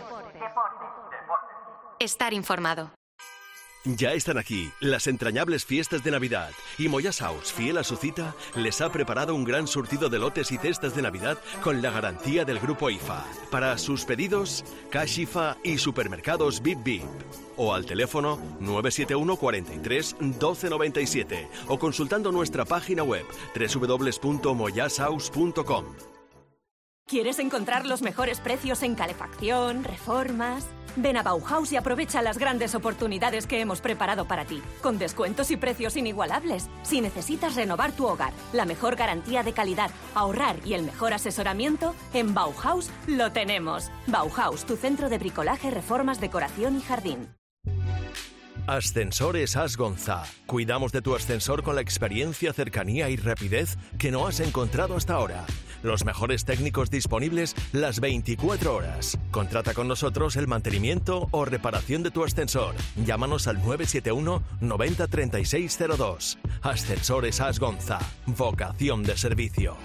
F: Estar informado.
Q: Ya están aquí las entrañables fiestas de Navidad y Moyas House, fiel a su cita, les ha preparado un gran surtido de lotes y cestas de Navidad con la garantía del Grupo I F A. Para sus pedidos, Cash I F A y Supermercados Bip Bip. O al teléfono nueve siete uno, cuarenta y tres, doce noventa y siete o consultando nuestra página web doble u doble u doble u punto moyas house punto com.
R: ¿Quieres encontrar los mejores precios en calefacción, reformas? Ven a Bauhaus y aprovecha las grandes oportunidades que hemos preparado para ti, con descuentos y precios inigualables. Si necesitas renovar tu hogar, la mejor garantía de calidad, ahorrar y el mejor asesoramiento, en Bauhaus lo tenemos. Bauhaus, tu centro de bricolaje, reformas, decoración y jardín.
Q: Ascensores Asgonza. Cuidamos de tu ascensor con la experiencia, cercanía y rapidez que no has encontrado hasta ahora. Los mejores técnicos disponibles las veinticuatro horas. Contrata con nosotros el mantenimiento o reparación de tu ascensor. Llámanos al nueve siete uno, noventa, treinta y seis cero dos. Ascensores Asgonza. Vocación de servicio.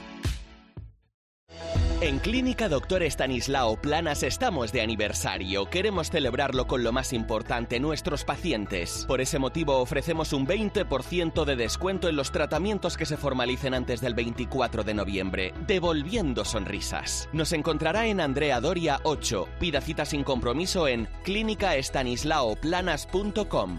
S: En Clínica Doctor Estanislao Planas estamos de aniversario. Queremos celebrarlo con lo más importante, nuestros pacientes. Por ese motivo ofrecemos un veinte por ciento de descuento en los tratamientos que se formalicen antes del veinticuatro de noviembre, devolviendo sonrisas. Nos encontrará en Andrea Doria ocho. Pida cita sin compromiso en clínica estanislao planas punto com.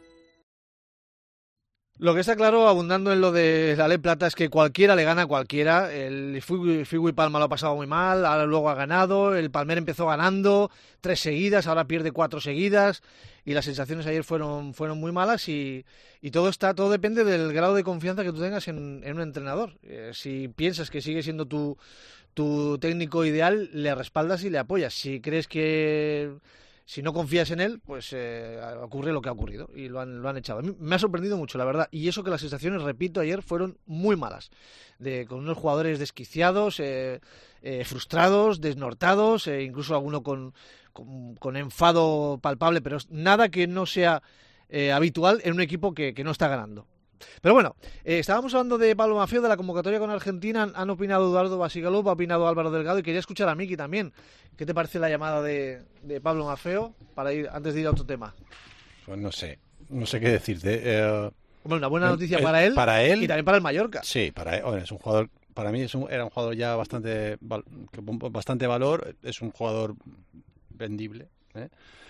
A: Lo que está claro, abundando en lo de la Ley Plata, es que cualquiera le gana a cualquiera. El Figui Palma lo ha pasado muy mal, ahora luego ha ganado. El Palmer empezó ganando tres seguidas, ahora pierde cuatro seguidas. Y las sensaciones ayer fueron, fueron muy malas y, y todo está todo depende del grado de confianza que tú tengas en, en un entrenador. Eh, si piensas que sigue siendo tu, tu técnico ideal, le respaldas y le apoyas. Si crees que... Si no confías en él, pues eh, ocurre lo que ha ocurrido y lo han, lo han echado. A mí me ha sorprendido mucho, la verdad. Y eso que las sensaciones, repito, ayer fueron muy malas. De, con unos jugadores desquiciados, eh, eh, frustrados, desnortados, eh, incluso alguno con, con, con enfado palpable, pero nada que no sea eh, habitual en un equipo que, que no está ganando. Pero bueno, eh, estábamos hablando de Pablo Maffeo, de la convocatoria con Argentina. Han, han opinado Eduardo Basigalup, ha opinado Álvaro Delgado y quería escuchar a Miki también. ¿Qué te parece la llamada de, de Pablo Maffeo para ir antes de ir a otro tema?
C: Pues no sé, no sé qué decirte. Eh,
A: Hombre, una buena noticia
C: eh,
A: para él,
C: para él
A: y también para el Mallorca.
C: Sí, para él, es un jugador. Para mí es un, era un jugador ya bastante bastante valor. Es un jugador vendible. ¿eh?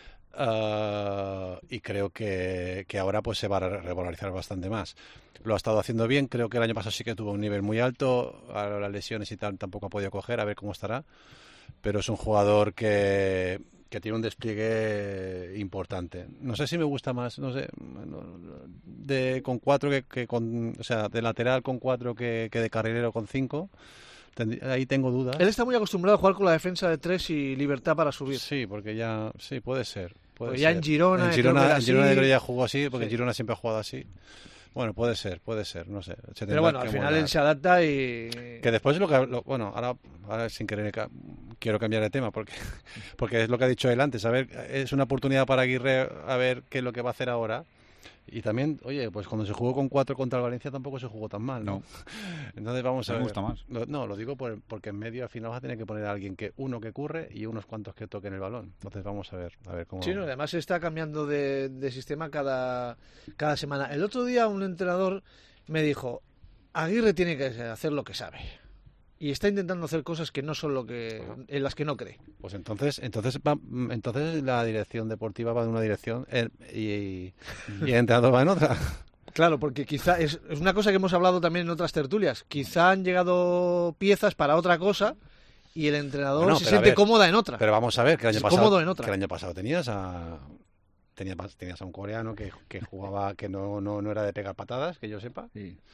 C: Uh, y creo que, que ahora pues se va a revalorizar bastante más. Lo ha estado haciendo bien, creo que el año pasado sí que tuvo un nivel muy alto, ahora las lesiones y tal tampoco ha podido coger, a ver cómo estará, pero es un jugador que, que tiene un despliegue importante. No sé si me gusta más, no sé, de con cuatro que, que con, o sea, de lateral con cuatro que, que de carrilero con cinco. Ahí tengo dudas.
A: Él está muy acostumbrado a jugar con la defensa de tres y libertad para subir.
C: Sí, porque ya, sí, puede ser. Puede
A: pues ya
C: ser.
A: en Girona,
C: en Girona,
A: en
C: Girona creo que ya jugó así, porque
A: sí.
C: Girona siempre ha jugado así. Bueno, puede ser, puede ser, no sé.
A: Pero bueno, al final él se adapta y...
C: Que después lo que... Lo, bueno, ahora, ahora sin querer quiero cambiar de tema, porque porque es lo que ha dicho él antes. A ver, es una oportunidad para Aguirre a ver qué es lo que va a hacer ahora. Y también, oye, pues cuando se jugó con cuatro contra el Valencia tampoco se jugó tan mal, ¿no? no. Entonces vamos a
D: Me
C: ver.
D: gusta más.
C: Lo, no, lo digo por, porque en medio al final vas a tener que poner a alguien que uno que curre y unos cuantos que toquen el balón. Entonces vamos a ver, a ver cómo.
A: Sí, no, además se está cambiando de, de sistema cada, cada semana. El otro día un entrenador me dijo, Aguirre tiene que hacer lo que sabe. Y está intentando hacer cosas que no son lo que en las que no cree.
C: Pues entonces entonces va, entonces la dirección deportiva va en una dirección eh, y, y el entrenador va en otra.
A: Claro, porque quizá es, es una cosa que hemos hablado también en otras tertulias. Quizá han llegado piezas para otra cosa y el entrenador bueno, se siente ver, cómoda en otra.
C: Pero vamos a ver, que el año pasado,
A: cómodo en otra.
C: Que el año pasado tenías a tenías, tenías a un coreano que, que jugaba que no, no, no era de pegar patadas, que yo sepa.
A: Sí.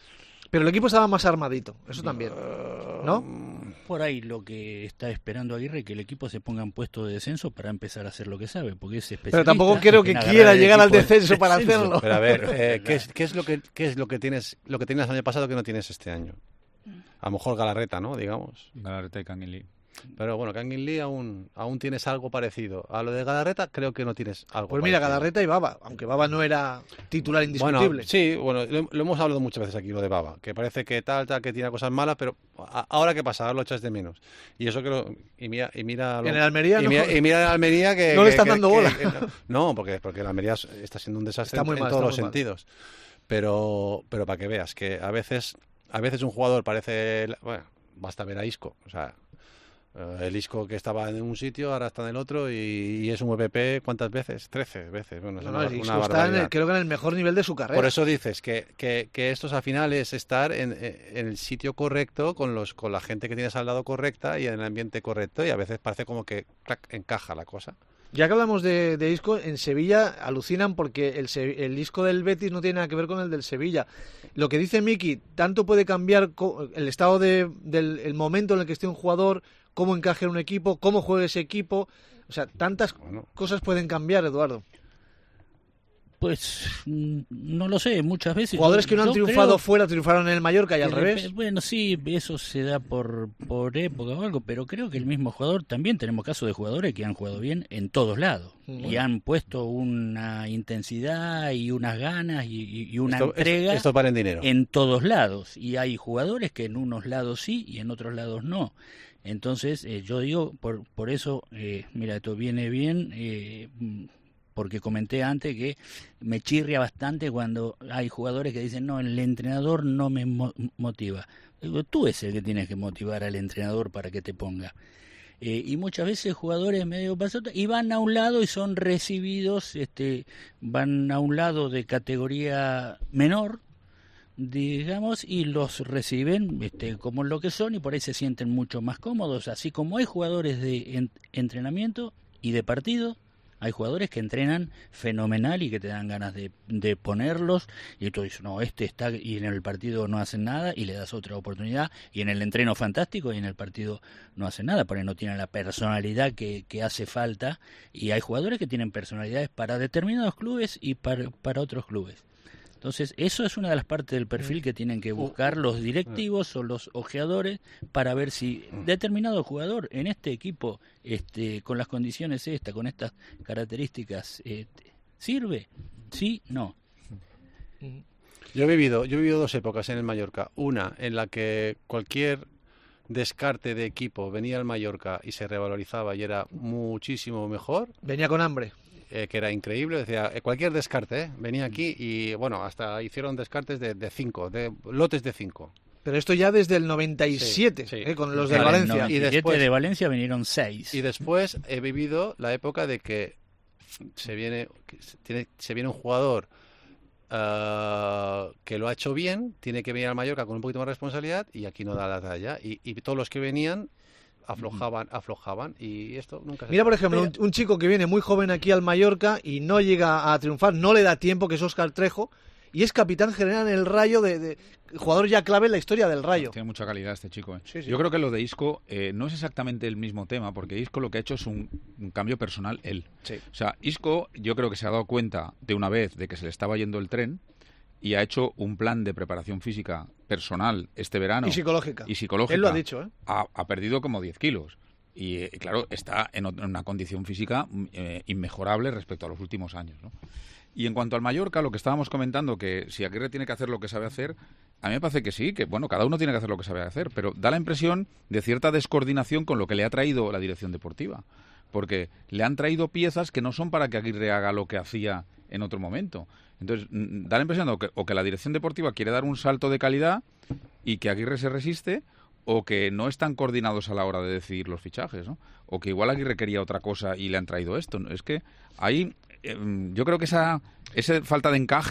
A: Pero el equipo estaba más armadito, eso también, ¿no?
B: Por ahí lo que está esperando Aguirre, que el equipo se ponga en puesto de descenso para empezar a hacer lo que sabe, porque es especialista.
A: Pero tampoco creo que quiera llegar al descenso para hacerlo.
C: Pero a ver, eh, ¿qué, es, ¿qué es lo que qué es lo que tienes lo que tenías el año pasado que no tienes este año? A lo mejor Galarreta, ¿no? Digamos.
D: Galarreta y Kangin Lee.
C: Pero bueno, Kangin Lee aún, aún tienes algo parecido. A lo de Galarreta creo que no tienes algo
A: Pues mira,
C: parecido.
A: Galarreta y Baba, aunque Baba no era titular indiscutible.
C: Bueno, sí, bueno, lo, lo hemos hablado muchas veces aquí, lo de Baba, que parece que tal, tal, que tiene cosas malas, pero a, ahora qué pasa, ahora lo echas de menos. Y eso creo, y mira, y mira lo,
A: en el Almería
C: y
A: no,
C: mira, y mira en Almería que
A: no le
C: que,
A: están
C: que,
A: dando
C: que,
A: bola.
C: Que, que, no, porque porque el Almería está siendo un desastre
A: Está muy
C: en,
A: mal,
C: en todos
A: está
C: los
A: muy
C: sentidos. Pero pero para que veas que a veces a veces un jugador parece, bueno, basta ver a Isco, o sea, el Isco que estaba en un sitio, ahora está en el otro y, y es un M V P, ¿cuántas veces? trece veces. Bueno, es
A: No,
C: una,
A: no,
C: una
A: está en el, creo que en el mejor nivel de su carrera.
C: Por eso dices que, que, que esto al final es estar en, en el sitio correcto, con los con la gente que tienes al lado correcta y en el ambiente correcto, y a veces parece como que clac, encaja la cosa.
A: Ya que hablamos de, de Isco, en Sevilla alucinan porque el, el Isco del Betis no tiene nada que ver con el del Sevilla. Lo que dice Miki, tanto puede cambiar el estado de, del el momento en el que esté un jugador, cómo encaje en un equipo, cómo juegue ese equipo. O sea, tantas bueno. cosas pueden cambiar, Eduardo.
B: Pues no lo sé, muchas veces.
A: Jugadores
B: yo,
A: que no han triunfado
B: creo...
A: fuera triunfaron en el Mallorca y al revés.
B: Bueno, sí, eso se da por, por época o algo, pero creo que el mismo jugador, también tenemos casos de jugadores que han jugado bien en todos lados. Bueno. Y han puesto una intensidad y unas ganas y, y una
C: esto,
B: entrega
C: esto vale en dinero.
B: En todos lados. Y hay jugadores que en unos lados sí y en otros lados no. Entonces, eh, yo digo, por, por eso, eh, mira, esto viene bien... Eh, porque comenté antes que me chirria bastante cuando hay jugadores que dicen, no, el entrenador no me mo motiva. Digo, tú es el que tienes que motivar al entrenador para que te ponga. Eh, y muchas veces jugadores medio pasados y van a un lado y son recibidos, este, van a un lado de categoría menor, digamos, y los reciben este, como lo que son y por ahí se sienten mucho más cómodos. Así como hay jugadores de en entrenamiento y de partido, hay jugadores que entrenan fenomenal y que te dan ganas de, de ponerlos y tú dices, no, este está y en el partido no hacen nada y le das otra oportunidad y en el entreno fantástico y en el partido no hacen nada porque no tienen la personalidad que, que hace falta y hay jugadores que tienen personalidades para determinados clubes y para, para otros clubes. Entonces, eso es una de las partes del perfil que tienen que buscar los directivos o los ojeadores para ver si determinado jugador en este equipo, este, con las condiciones estas, con estas características, este, ¿sirve? Sí, no.
C: Yo he vivido, yo he vivido dos épocas en el Mallorca. Una en la que cualquier descarte de equipo venía al Mallorca y se revalorizaba y era muchísimo mejor.
A: Venía con hambre.
C: Eh, que era increíble, decía, eh, cualquier descarte, ¿eh? Venía aquí y, bueno, hasta hicieron descartes de, de cinco, de lotes de cinco.
A: Pero esto ya desde el noventa y siete, sí, sí. ¿eh? Con los de
B: Vale,
A: Valencia.
B: noventa y siete y después de Valencia vinieron seis.
C: Y después he vivido la época de que se viene, que se, tiene, se viene un jugador uh, que lo ha hecho bien, tiene que venir al Mallorca con un poquito más de responsabilidad y aquí no da la talla. Y, y todos los que venían aflojaban, aflojaban y esto nunca se
A: Mira, por ejemplo, un, un chico que viene muy joven aquí al Mallorca y no llega a triunfar, no le da tiempo, que es Óscar Trejo, y es capitán general en el Rayo, de, de jugador ya clave en la historia del Rayo.
D: Tiene mucha calidad este chico. ¿eh?
A: Sí, sí.
D: Yo creo que lo de Isco eh, no es exactamente el mismo tema, porque Isco lo que ha hecho es un, un cambio personal él.
A: Sí.
D: O sea, Isco yo creo que se ha dado cuenta de una vez de que se le estaba yendo el tren y ha hecho un plan de preparación física personal este verano.
A: Y psicológica.
D: Y psicológica.
A: Él lo ha dicho, ¿eh?
D: Ha, ha perdido como diez kilos. Y eh, claro, está en una condición física eh, inmejorable respecto a los últimos años, ¿no? Y en cuanto al Mallorca, lo que estábamos comentando, que si Aguirre tiene que hacer lo que sabe hacer, a mí me parece que sí, que bueno, cada uno tiene que hacer lo que sabe hacer, pero da la impresión de cierta descoordinación con lo que le ha traído la dirección deportiva, porque le han traído piezas que no son para que Aguirre haga lo que hacía en otro momento. Entonces, da la impresión de que, o que la dirección deportiva quiere dar un salto de calidad y que Aguirre se resiste, o que no están coordinados a la hora de decidir los fichajes, ¿no? O que igual Aguirre quería otra cosa y le han traído esto. Es que ahí eh, yo creo que esa, esa falta de encaje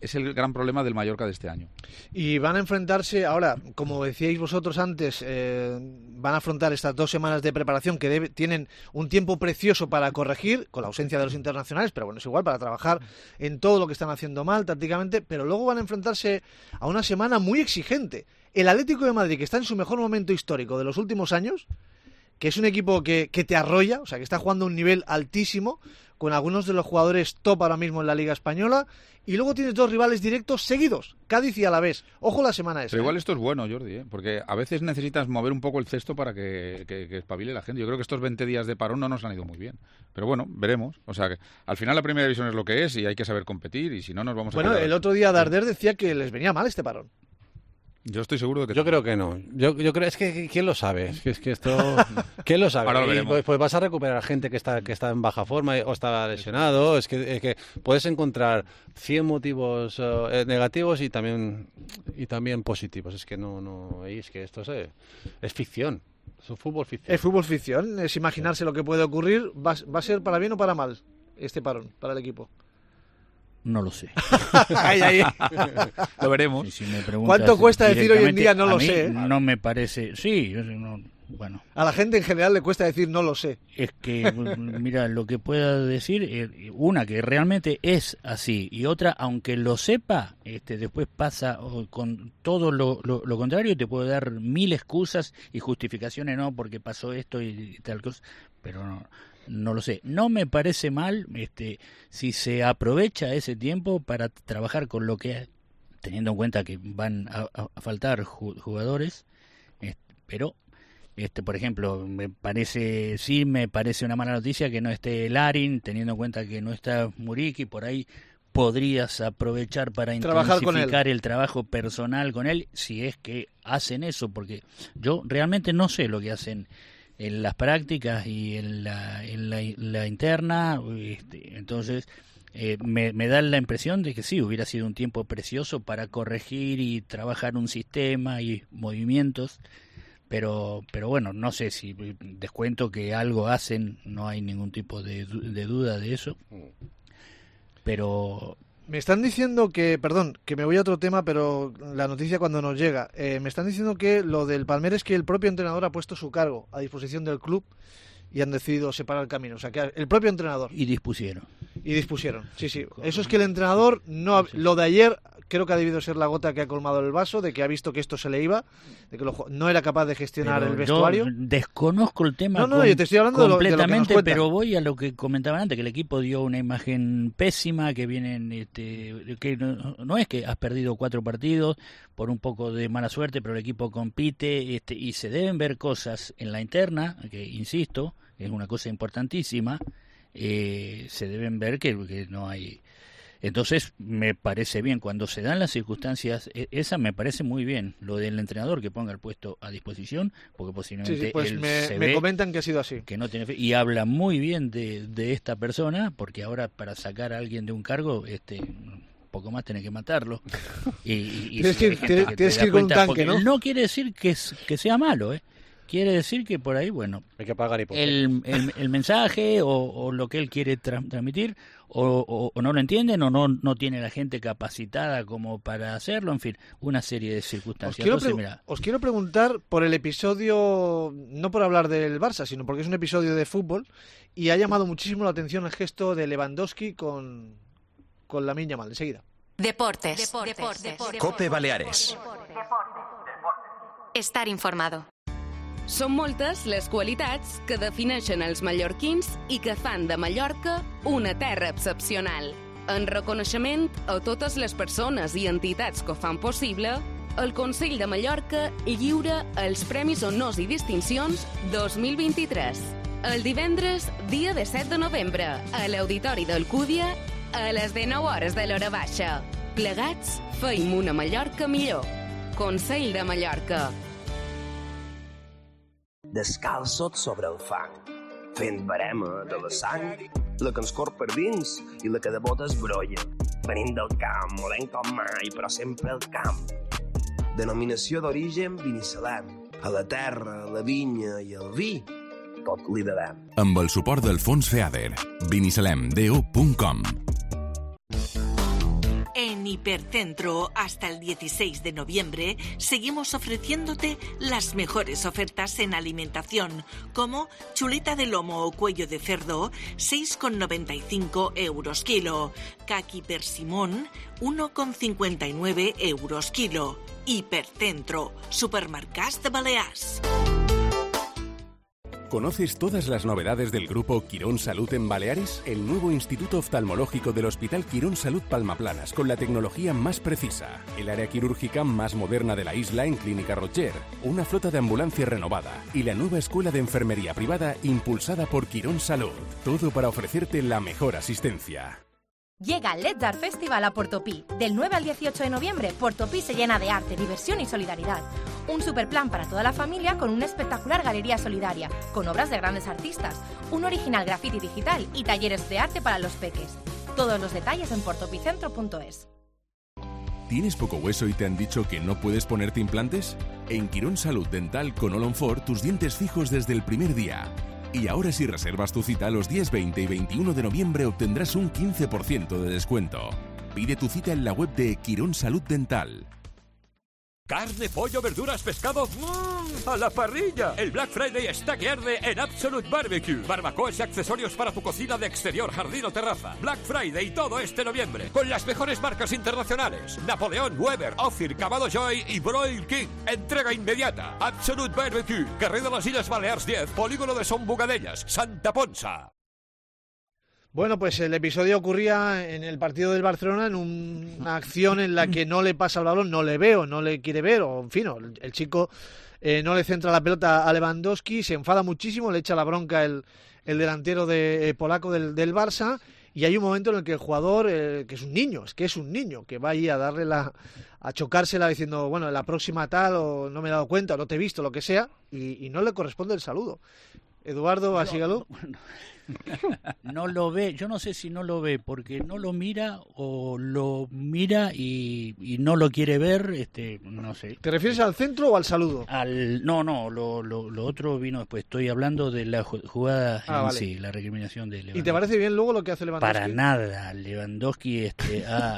D: es el gran problema del Mallorca de este año.
A: Y van a enfrentarse, ahora, como decíais vosotros antes, eh, van a afrontar estas dos semanas de preparación que debe, tienen un tiempo precioso para corregir, con la ausencia de los internacionales, pero bueno, es igual, para trabajar en todo lo que están haciendo mal tácticamente, pero luego van a enfrentarse a una semana muy exigente. El Atlético de Madrid, que está en su mejor momento histórico de los últimos años, que es un equipo que, que te arrolla, o sea, que está jugando a un nivel altísimo, con algunos de los jugadores top ahora mismo en la Liga Española, y luego tienes dos rivales directos seguidos, Cádiz y Alavés. Ojo la semana esa.
D: Pero igual
A: ¿eh?
D: esto es bueno, Jordi, ¿eh? Porque a veces necesitas mover un poco el cesto para que, que, que espabile la gente. Yo creo que estos veinte días de parón no nos han ido muy bien. Pero bueno, veremos. O sea, que al final la primera división es lo que es y hay que saber competir, y si no nos vamos a...
A: Bueno,
D: quedar...
A: el otro día Darder decía que les venía mal este parón.
D: Yo estoy seguro de que...
C: Yo creo que no. Yo, yo creo, es que ¿quién lo sabe? Es que, es que esto... ¿Quién lo sabe?
D: Ahora lo
C: Y,
D: veremos.
C: pues, pues vas a recuperar gente que está que está en baja forma o está lesionado. Es que, es que puedes encontrar cien motivos uh, negativos y también y también positivos. Es que no no es que esto es, eh, es ficción. Es un fútbol ficción.
A: Es fútbol ficción, es imaginarse lo que puede ocurrir. ¿Va, va a ser para bien o para mal este parón para el equipo?
B: No lo sé.
A: Ay, ay.
D: Lo veremos.
B: Si me preguntas
A: ¿Cuánto cuesta decir hoy en día no
B: a
A: lo
B: mí
A: sé?
B: No me parece... Sí, yo no, bueno.
A: A la gente en general le cuesta decir no lo sé.
B: Es que, mira, lo que pueda decir, eh, una que realmente es así, y otra, aunque lo sepa, este después pasa oh, con todo lo, lo, lo contrario, te puedo dar mil excusas y justificaciones, no, porque pasó esto y, y tal cosa, pero no... No lo sé. No me parece mal este si se aprovecha ese tiempo para trabajar con lo que, teniendo en cuenta que van a, a faltar jugadores, este, pero este por ejemplo, me parece sí me parece una mala noticia que no esté Larin, teniendo en cuenta que no está Muriqui, por ahí podrías aprovechar para
A: Trabajar
B: intensificar el trabajo personal con él, si es que hacen eso, porque yo realmente no sé lo que hacen en las prácticas y en la, en la, la interna, este, entonces eh, me, me da la impresión de que sí, hubiera sido un tiempo precioso para corregir y trabajar un sistema y movimientos, pero pero bueno, no sé si descuento que algo hacen, no hay ningún tipo de, de duda de eso, pero...
A: Me están diciendo que, perdón, que me voy a otro tema, pero la noticia cuando nos llega, eh, me están diciendo que lo del Palmeiras es que el propio entrenador ha puesto su cargo a disposición del club y han decidido separar el camino, o sea, que el propio entrenador.
B: Y dispusieron.
A: Y dispusieron, sí, sí. Eso es que el entrenador, no ha, lo de ayer creo que ha debido ser la gota que ha colmado el vaso, de que ha visto que esto se le iba, de que lo, no era capaz de gestionar
B: pero
A: el vestuario.
B: Yo desconozco el tema
A: no, no, yo te estoy hablando
B: completamente,
A: de lo, de lo que nos
B: pero voy a lo que comentaban antes, que el equipo dio una imagen pésima, que vienen, este, que no, no es que has perdido cuatro partidos por un poco de mala suerte, pero el equipo compite, este, y se deben ver cosas en la interna, que insisto, es una cosa importantísima, eh, se deben ver que, que no hay... Entonces me parece bien, cuando se dan las circunstancias, esa me parece muy bien, lo del entrenador que ponga el puesto a disposición, porque posiblemente
A: sí, sí, pues
B: él
A: me,
B: se
A: me
B: ve
A: comentan que ha sido así.
B: Que no tiene fe, y habla muy bien de, de esta persona, porque ahora para sacar a alguien de un cargo, este poco más tiene que matarlo. Y, y, y
A: tienes
B: si
A: que, tienes,
B: que
A: tienes que ir con un tanque, ¿no?
B: No quiere decir que, es, que sea malo, ¿eh? Quiere decir que por ahí, bueno,
C: hay que pagar
B: el, el, el mensaje o, o lo que él quiere tra- transmitir o, o, o no lo entienden o no no tiene la gente capacitada como para hacerlo, en fin, una serie de circunstancias.
A: Os quiero,
B: Entonces,
A: pre-
B: mira,
A: os quiero preguntar por el episodio, no por hablar del Barça, sino porque es un episodio de fútbol y ha llamado muchísimo la atención el gesto de Lewandowski con, con Lamine Yamal, enseguida.
F: Deportes. Deportes. Deportes. Deportes.
G: Cope Baleares.
F: Estar informado.
T: Són moltes les qualitats que defineixen els mallorquins i que fan de Mallorca una terra excepcional. En reconeixement a totes les persones i entitats que ho fan possible, el Consell de Mallorca lliura els Premis Honors i Distincions dos mil vint-i-tres. El divendres, dia disset de novembre, a l'Auditori d'Alcúdia, a les dinou hores de l'hora baixa. Plegats, feim una Mallorca millor. Consell de Mallorca.
U: Descalçot sobre el fang, fent barema de la sang, la que ens cor per dins i la que de botes brolla. Venim del camp, modem com mai, però sempre al camp. Denominació d'origen Binissalem. A la terra, la vinya i el vi, tot li devem.
V: Amb el suport del Fons FEADER. Binissalem D O punt com.
E: En Hipercentro, hasta el dieciséis de noviembre, seguimos ofreciéndote las mejores ofertas en alimentación, como chuleta de lomo o cuello de cerdo, seis con noventa y cinco euros kilo. Caqui persimón, uno con cincuenta y nueve euros kilo. Hipercentro, Supermercats de Balears.
V: ¿Conoces todas las novedades del grupo Quirón Salud en Baleares? El nuevo Instituto Oftalmológico del Hospital Quirón Salud Palmaplanas, con la tecnología más precisa, el área quirúrgica más moderna de la isla en Clínica Rocher, una flota de ambulancia renovada y la nueva escuela de enfermería privada impulsada por Quirón Salud. Todo para ofrecerte la mejor asistencia.
W: Llega Let's Art Festival a Portopí. Del nueve al dieciocho de noviembre, Portopí se llena de arte, diversión y solidaridad. Un superplan para toda la familia con una espectacular galería solidaria, con obras de grandes artistas, un original graffiti digital y talleres de arte para los peques. Todos los detalles en portopicentro punto es.
V: ¿Tienes poco hueso y te han dicho que no puedes ponerte implantes? En Quirón Salud Dental con Olonfor tus dientes fijos desde el primer día. Y ahora si reservas tu cita los días veinte y veintiuno de noviembre obtendrás un quince por ciento de descuento. Pide tu cita en la web de Quirón Salud Dental.
X: Carne, pollo, verduras, pescado, ¡mmm! ¡A la parrilla! El Black Friday está que arde en Absolute Barbecue. Barbacoas y accesorios para tu cocina de exterior, jardín o terraza. Black Friday todo este noviembre, con las mejores marcas internacionales: Napoleón, Weber, Ophir, Camado Joy y Broil King. Entrega inmediata. Absolute Barbecue, Carrer de las Illes Balears diez, Polígono de Son Bugadellas, Santa Ponsa.
A: Bueno, pues el episodio ocurría en el partido del Barcelona, en una acción en la que no le pasa el balón, no le veo, no le quiere ver, o en fin, el, el chico eh, no le centra la pelota a Lewandowski, se enfada muchísimo, le echa la bronca el, el delantero de, eh, polaco del, del Barça, y hay un momento en el que el jugador, eh, que es un niño, es que es un niño, que va ahí a darle la, a chocársela diciendo, bueno, la próxima tal, o no me he dado cuenta, o no te he visto, lo que sea, y, y no le corresponde el saludo. Eduardo Basigalú.
B: No lo ve, yo no sé si no lo ve porque no lo mira o lo mira y, y no lo quiere ver, este, no sé.
A: ¿Te refieres al centro o al saludo?
B: Al, no, no, lo, lo, lo otro vino después. Estoy hablando de la jugada
A: ah,
B: en
A: vale.
B: sí, la recriminación de Lewandowski.
A: ¿Y te parece bien luego lo que hace Lewandowski?
B: Para nada, Lewandowski este, ha,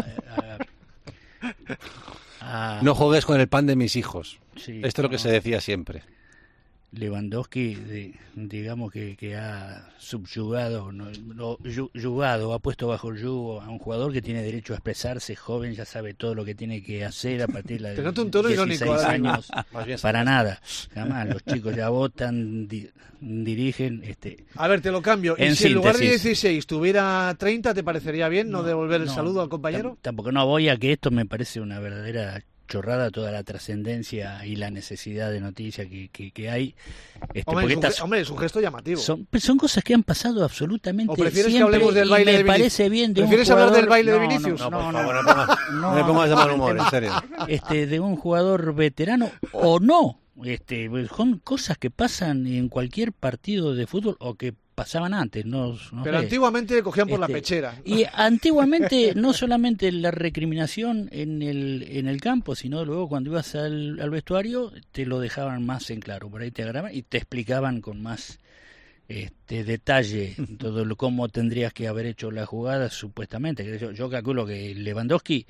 B: ha, ha,
C: no juegues con el pan de mis hijos.
B: Sí,
C: Esto es lo que
B: no.
C: se decía siempre.
B: Lewandowski, de, digamos que, que ha subyugado, no, no, yu, yugado, ha puesto bajo el yugo a un jugador que tiene derecho a expresarse, joven, ya sabe todo lo que tiene que hacer a partir de los dieciséis años. Para nada, jamás. Los chicos ya votan, di, dirigen. Este,
A: a ver, te lo cambio. ¿Y si en lugar de dieciséis tuviera treinta, te parecería bien no, no devolver el no, saludo al compañero?
B: Tampoco no voy a que esto me parece una verdadera chorrada toda la trascendencia y la necesidad de noticia que, que, que hay.
A: Este, hombre, es un, estas, hombre, es un gesto llamativo.
B: Son, son cosas que han pasado absolutamente
A: ¿O prefieres
B: siempre
A: que hablemos del baile
B: y
A: de
B: me parece bien de
A: ¿Prefieres
B: un jugador...
A: hablar del baile
B: no,
A: de Vinicius?
B: No, no,
C: no,
B: no,
C: por
B: no,
C: favor,
B: no,
C: no, no me pongas de mal humor, en serio.
B: Este, de un jugador veterano o no. Este, son cosas que pasan en cualquier partido de fútbol o que pasaban antes, no, no
A: pero
B: sé.
A: Antiguamente le cogían por
B: este,
A: la pechera.
B: Y antiguamente no solamente la recriminación en el en el campo, sino luego cuando ibas al, al vestuario te lo dejaban más en claro, por ahí te agarraban y te explicaban con más este detalle todo lo cómo tendrías que haber hecho la jugada supuestamente. Yo, yo calculo que Lewandowski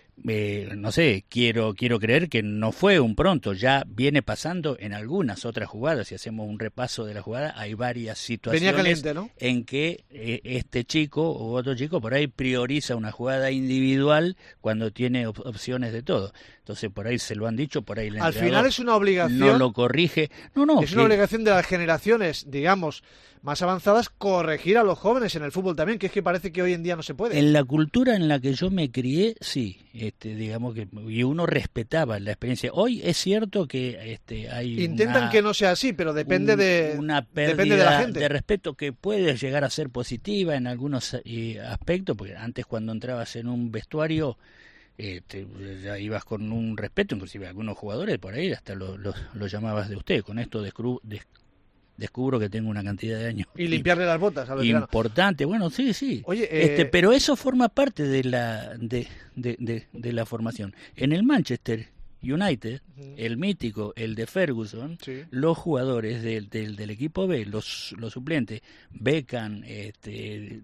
B: Eh, no sé, quiero quiero creer que no fue un pronto, ya viene pasando en algunas otras jugadas. Si hacemos un repaso de la jugada, hay varias situaciones
A: caliente, ¿no?
B: en que eh, este chico u otro chico por ahí prioriza una jugada individual cuando tiene op opciones de todo. Entonces por ahí se lo han dicho, por ahí el
A: al final es una obligación,
B: no lo corrige. No, no,
A: es
B: que...
A: una obligación de las generaciones, digamos, más avanzadas, corregir a los jóvenes en el fútbol también, que es que parece que hoy en día no se puede.
B: En la cultura en la que yo me crié, sí, este, digamos que y uno respetaba la experiencia. Hoy es cierto que este, hay
A: intentan
B: una,
A: que no sea así, pero depende
B: un,
A: de
B: una pérdida
A: depende de la gente.
B: De respeto que puede llegar a ser positiva en algunos eh, aspectos, porque antes cuando entrabas en un vestuario eh, te, ya ibas con un respeto, inclusive algunos jugadores por ahí hasta lo, lo, lo llamabas de usted. Con esto descubro, des, descubro que tengo una cantidad de años
A: y limpiarle las botas al veterano.
B: Importante, bueno, sí, sí.
A: Oye, eh...
B: este, pero eso forma parte de la de, de, de, de la formación. En el Manchester United, uh-huh. el mítico, el de Ferguson,
A: sí.
B: los jugadores del, del, del equipo B, los, los suplentes, Beckham, este,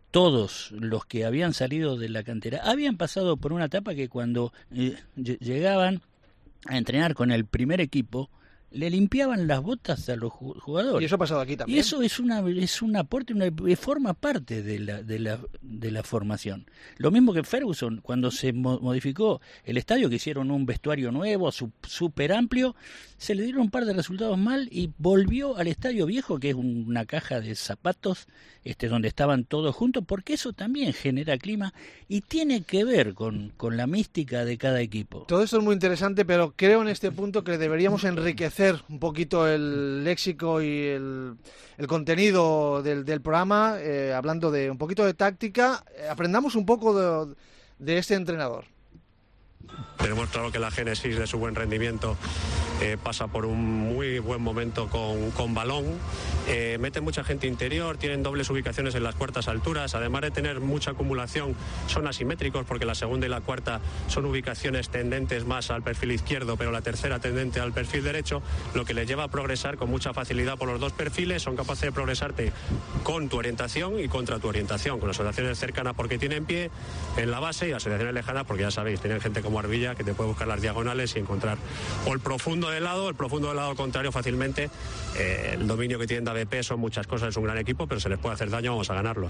B: todos los que habían salido de la cantera habían pasado por una etapa que cuando eh, llegaban a entrenar con el primer equipo le limpiaban las botas a los jugadores.
A: Y eso ha pasado aquí también.
B: Y eso es una es un aporte, una, forma parte de la, de la de la formación. Lo mismo que Ferguson, cuando se mo modificó el estadio, que hicieron un vestuario nuevo, súper amplio, se le dieron un par de resultados mal y volvió al estadio viejo, que es un, una caja de zapatos, este donde estaban todos juntos, porque eso también genera clima y tiene que ver con, con la mística de cada equipo.
A: Todo esto es muy interesante, pero creo en este punto que deberíamos enriquecer un poquito el léxico y el, el contenido del, del programa, eh, hablando de un poquito de táctica. Eh, aprendamos un poco de, de este entrenador.
I: Tenemos claro que la génesis de su buen rendimiento eh, pasa por un muy buen momento con, con balón. Eh, mete mucha gente interior, tienen dobles ubicaciones en las cuartas alturas. Además de tener mucha acumulación, son asimétricos porque la segunda y la cuarta son ubicaciones tendentes más al perfil izquierdo, pero la tercera tendente al perfil derecho, lo que les lleva a progresar con mucha facilidad por los dos perfiles. Son capaces de progresarte con tu orientación y contra tu orientación, con las asociaciones cercanas porque tienen pie en la base y asociaciones lejanas porque ya sabéis, tienen gente como Arbilla que te puede buscar las diagonales y encontrar o el profundo del lado, el profundo del lado contrario fácilmente. Eh, el dominio que tienen de A D P son muchas cosas, es un gran equipo, pero se les puede hacer daño, vamos a ganarlo.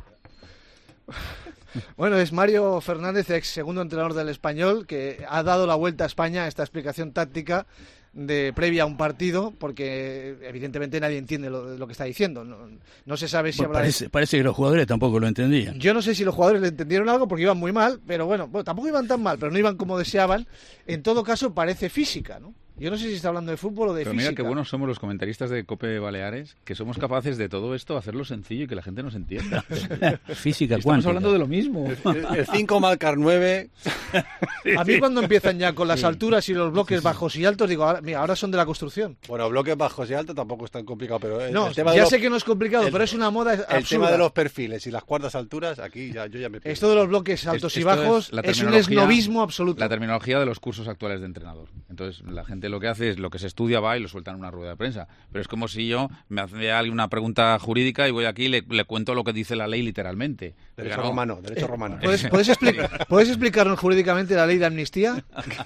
A: Bueno, es Mario Fernández, ex segundo entrenador del Español, que ha dado la vuelta a España a esta explicación táctica de previa a un partido, porque evidentemente nadie entiende lo, lo que está diciendo. No, no se sabe si
B: bueno,
A: habla
B: parece,
A: de...
B: parece que los jugadores tampoco lo entendían.
A: Yo no sé si los jugadores le entendieron algo porque iban muy mal, pero bueno, bueno, tampoco iban tan mal, pero no iban como deseaban. En todo caso, parece física, ¿no? Yo no sé si está hablando de fútbol o de
D: Pero
A: física.
D: Mira qué buenos somos los comentaristas de COPE Baleares, que somos capaces de todo esto, hacerlo sencillo y que la gente nos entienda.
B: Física
D: Estamos
B: cuántica.
D: hablando de lo mismo.
C: El cinco marcar nueve.
A: A mí cuando empiezan ya con las alturas y los bloques bajos y altos, digo, ahora, mira, ahora son de la construcción.
C: Bueno, bloques bajos y altos tampoco es tan complicado, pero el,
A: No,
C: el tema
A: ya
C: de los,
A: sé que no es complicado,
C: el,
A: pero es una moda absurda.
C: El tema de los perfiles y las cuartas alturas, aquí ya, yo ya me pierdo.
A: Esto de los bloques altos
D: Es-
A: y
D: esto
A: bajos
D: es la
A: es un
D: terminología-
A: esnovismo absoluto.
D: La terminología de los cursos actuales de entrenador. Entonces, la gente lo que hace es lo que se estudia, va y lo suelta en una rueda de prensa. Pero es como si yo me hace alguien una pregunta jurídica y voy aquí y le, le cuento lo que dice la ley literalmente.
C: Derecho
D: Oiga, no.
C: romano, derecho romano.
A: ¿Puedes, puedes, explicar, ¿Puedes explicarnos jurídicamente la ley de amnistía?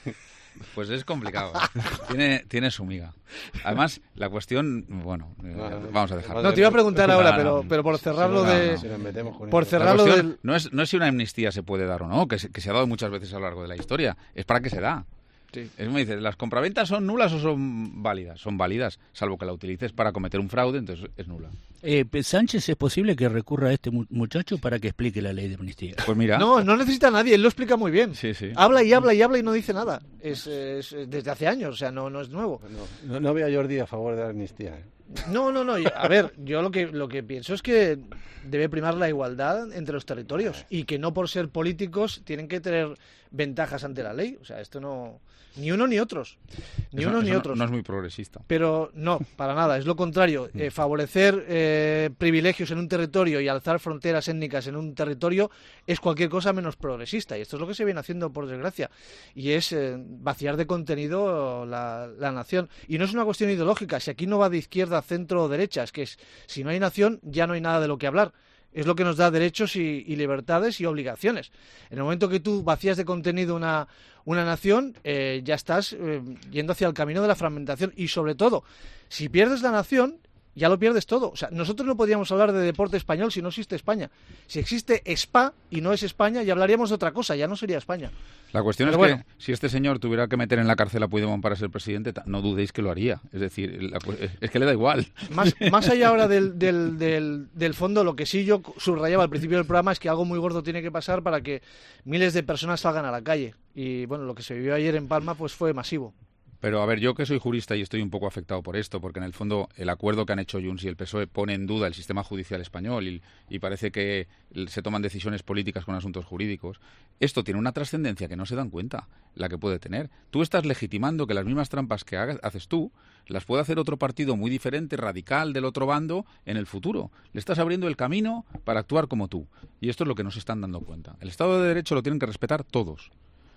D: Pues es complicado. tiene, tiene su miga. Además, la cuestión, bueno, eh, vamos a dejarlo.
A: No, te iba a preguntar ahora,
D: No,
A: pero,
D: no.
A: pero por cerrarlo
D: No,
A: de...
D: no. Si nos
C: metemos con
A: Por
C: eso.
A: cerrarlo
D: La cuestión
A: del...
D: no es, no es si una amnistía se puede dar o no, que se, que se ha dado muchas veces a lo largo de la historia. Es para qué se da.
A: Sí.
D: Es como dices, ¿las compraventas son nulas o son válidas? Son válidas, salvo que la utilices para cometer un fraude, entonces es nula.
B: Eh, Sánchez, ¿es posible que recurra a este mu- muchacho para que explique la ley de amnistía?
D: Pues mira.
A: No, no necesita a nadie, él lo explica muy bien.
D: Sí, sí.
A: Habla y habla y habla y no dice nada. Es, es desde hace años, o sea, no, no es nuevo.
C: No, no veo a Jordi a favor de la amnistía. ¿eh?
A: No, no, no. A ver, yo lo que lo que pienso es que debe primar la igualdad entre los territorios y que no por ser políticos tienen que tener ventajas ante la ley. O sea, esto no... Ni uno ni otros. Ni
D: Eso-
A: uno
D: eso
A: ni
D: no-
A: otros.
D: No es muy progresista.
A: Pero no, para nada, es lo contrario. Eh, favorecer eh, privilegios en un territorio y alzar fronteras étnicas en un territorio es cualquier cosa menos progresista. Y esto es lo que se viene haciendo, por desgracia. Y es eh, vaciar de contenido la, la nación. Y no es una cuestión ideológica. Si aquí no va de izquierda, centro o derecha, es que es, si no hay nación, ya no hay nada de lo que hablar. Es lo que nos da derechos y, y libertades y obligaciones. En el momento que tú vacías de contenido una, una nación, eh, ya estás eh, yendo hacia el camino de la fragmentación. Y sobre todo, si pierdes la nación, ya lo pierdes todo. O sea, nosotros no podríamos hablar de deporte español si no existe España. Si existe Spa y no es España, ya hablaríamos de otra cosa, ya no sería España.
D: La cuestión
A: Pero
D: es
A: bueno.
D: que si este señor tuviera que meter en la cárcel a Puigdemont para ser presidente, ta- no dudéis que lo haría. Es decir, la cu- es que le da igual.
A: Más, más allá ahora del, del, del, del fondo, lo que sí yo subrayaba al principio del programa es que algo muy gordo tiene que pasar para que miles de personas salgan a la calle. Y bueno, lo que se vivió ayer en Palma pues fue masivo.
D: Pero a ver, yo que soy jurista y estoy un poco afectado por esto, porque en el fondo el acuerdo que han hecho Junts y el P S O E pone en duda el sistema judicial español y, y parece que se toman decisiones políticas con asuntos jurídicos. Esto tiene una trascendencia que no se dan cuenta, la que puede tener. Tú estás legitimando que las mismas trampas que hagas, haces tú, las puede hacer otro partido muy diferente, radical, del otro bando, en el futuro. Le estás abriendo el camino para actuar como tú. Y esto es lo que no se están dando cuenta. El Estado de Derecho lo tienen que respetar todos.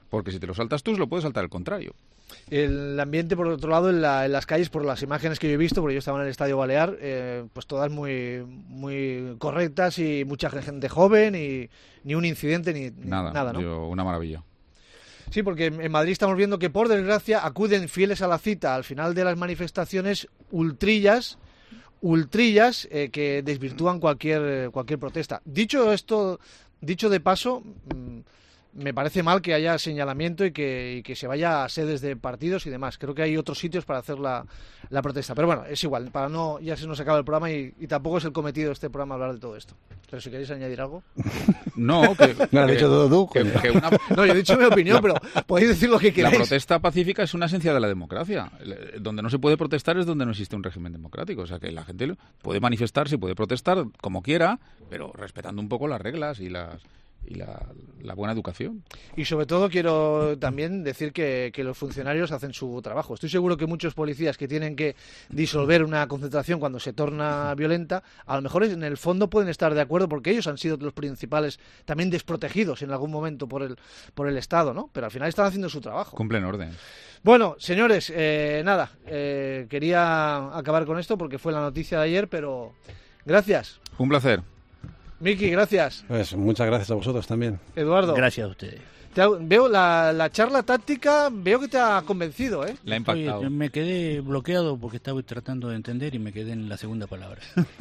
D: porque si te lo saltas tú, se lo puede saltar el contrario.
A: El ambiente, por otro lado, en, la, en las calles, por las imágenes que yo he visto, porque yo estaba en el Estadio Balear, eh, pues todas muy muy correctas y mucha gente joven y ni un incidente ni
D: nada,
A: nada ¿no?
D: Yo, una maravilla.
A: Sí, porque en Madrid estamos viendo que, por desgracia, acuden fieles a la cita al final de las manifestaciones ultrillas, ultrillas eh, que desvirtúan cualquier cualquier protesta. Dicho esto, dicho de paso, mmm, me parece mal que haya señalamiento y que, y que se vaya a sedes de partidos y demás. Creo que hay otros sitios para hacer la, la protesta. Pero bueno, es igual, para no ya se nos acaba el programa y, y tampoco es el cometido de este programa hablar de todo esto. Pero si queréis añadir algo.
D: No, que...
J: ¿Me lo has dicho todo tú?
D: Que, que una...
A: No, yo he dicho mi opinión, la, pero podéis decir lo que queráis.
D: La protesta pacífica es una esencia de la democracia. Donde no se puede protestar es donde no existe un régimen democrático. O sea, que la gente puede manifestarse y puede protestar como quiera, pero respetando un poco las reglas y las... y la, la buena educación.
A: Y sobre todo quiero también decir que, que los funcionarios hacen su trabajo. Estoy seguro que muchos policías que tienen que disolver una concentración cuando se torna violenta, a lo mejor en el fondo pueden estar de acuerdo porque ellos han sido los principales también desprotegidos en algún momento por el, por el Estado, ¿no? Pero al final están haciendo su trabajo.
D: Cumplen orden.
A: Bueno, señores, eh, nada, eh, quería acabar con esto porque fue la noticia de ayer, pero gracias.
D: Un placer.
A: Miki, gracias.
J: Pues muchas gracias a vosotros también.
A: Eduardo.
B: Gracias a ustedes.
A: Te ha, veo la, la charla táctica, veo que te ha convencido, ¿eh?
D: La ha impactado.
B: Oye, me quedé bloqueado porque estaba tratando de entender y me quedé en la segunda palabra.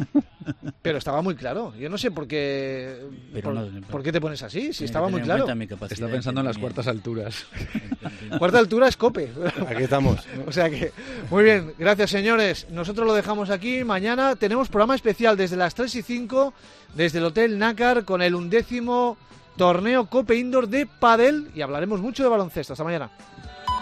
A: Pero estaba muy claro. Yo no sé por qué,
B: Pero
A: por,
B: no,
A: por qué te pones así, si estaba muy claro.
D: Está pensando en las cuartas alturas.
A: Cuarta altura es COPE.
J: Aquí estamos.
A: O sea que, muy bien, gracias señores. Nosotros lo dejamos aquí. Mañana tenemos programa especial desde las tres y cinco, desde el Hotel Nácar, con el undécimo torneo COPE Indoor de pádel y hablaremos mucho de baloncesto. Hasta mañana.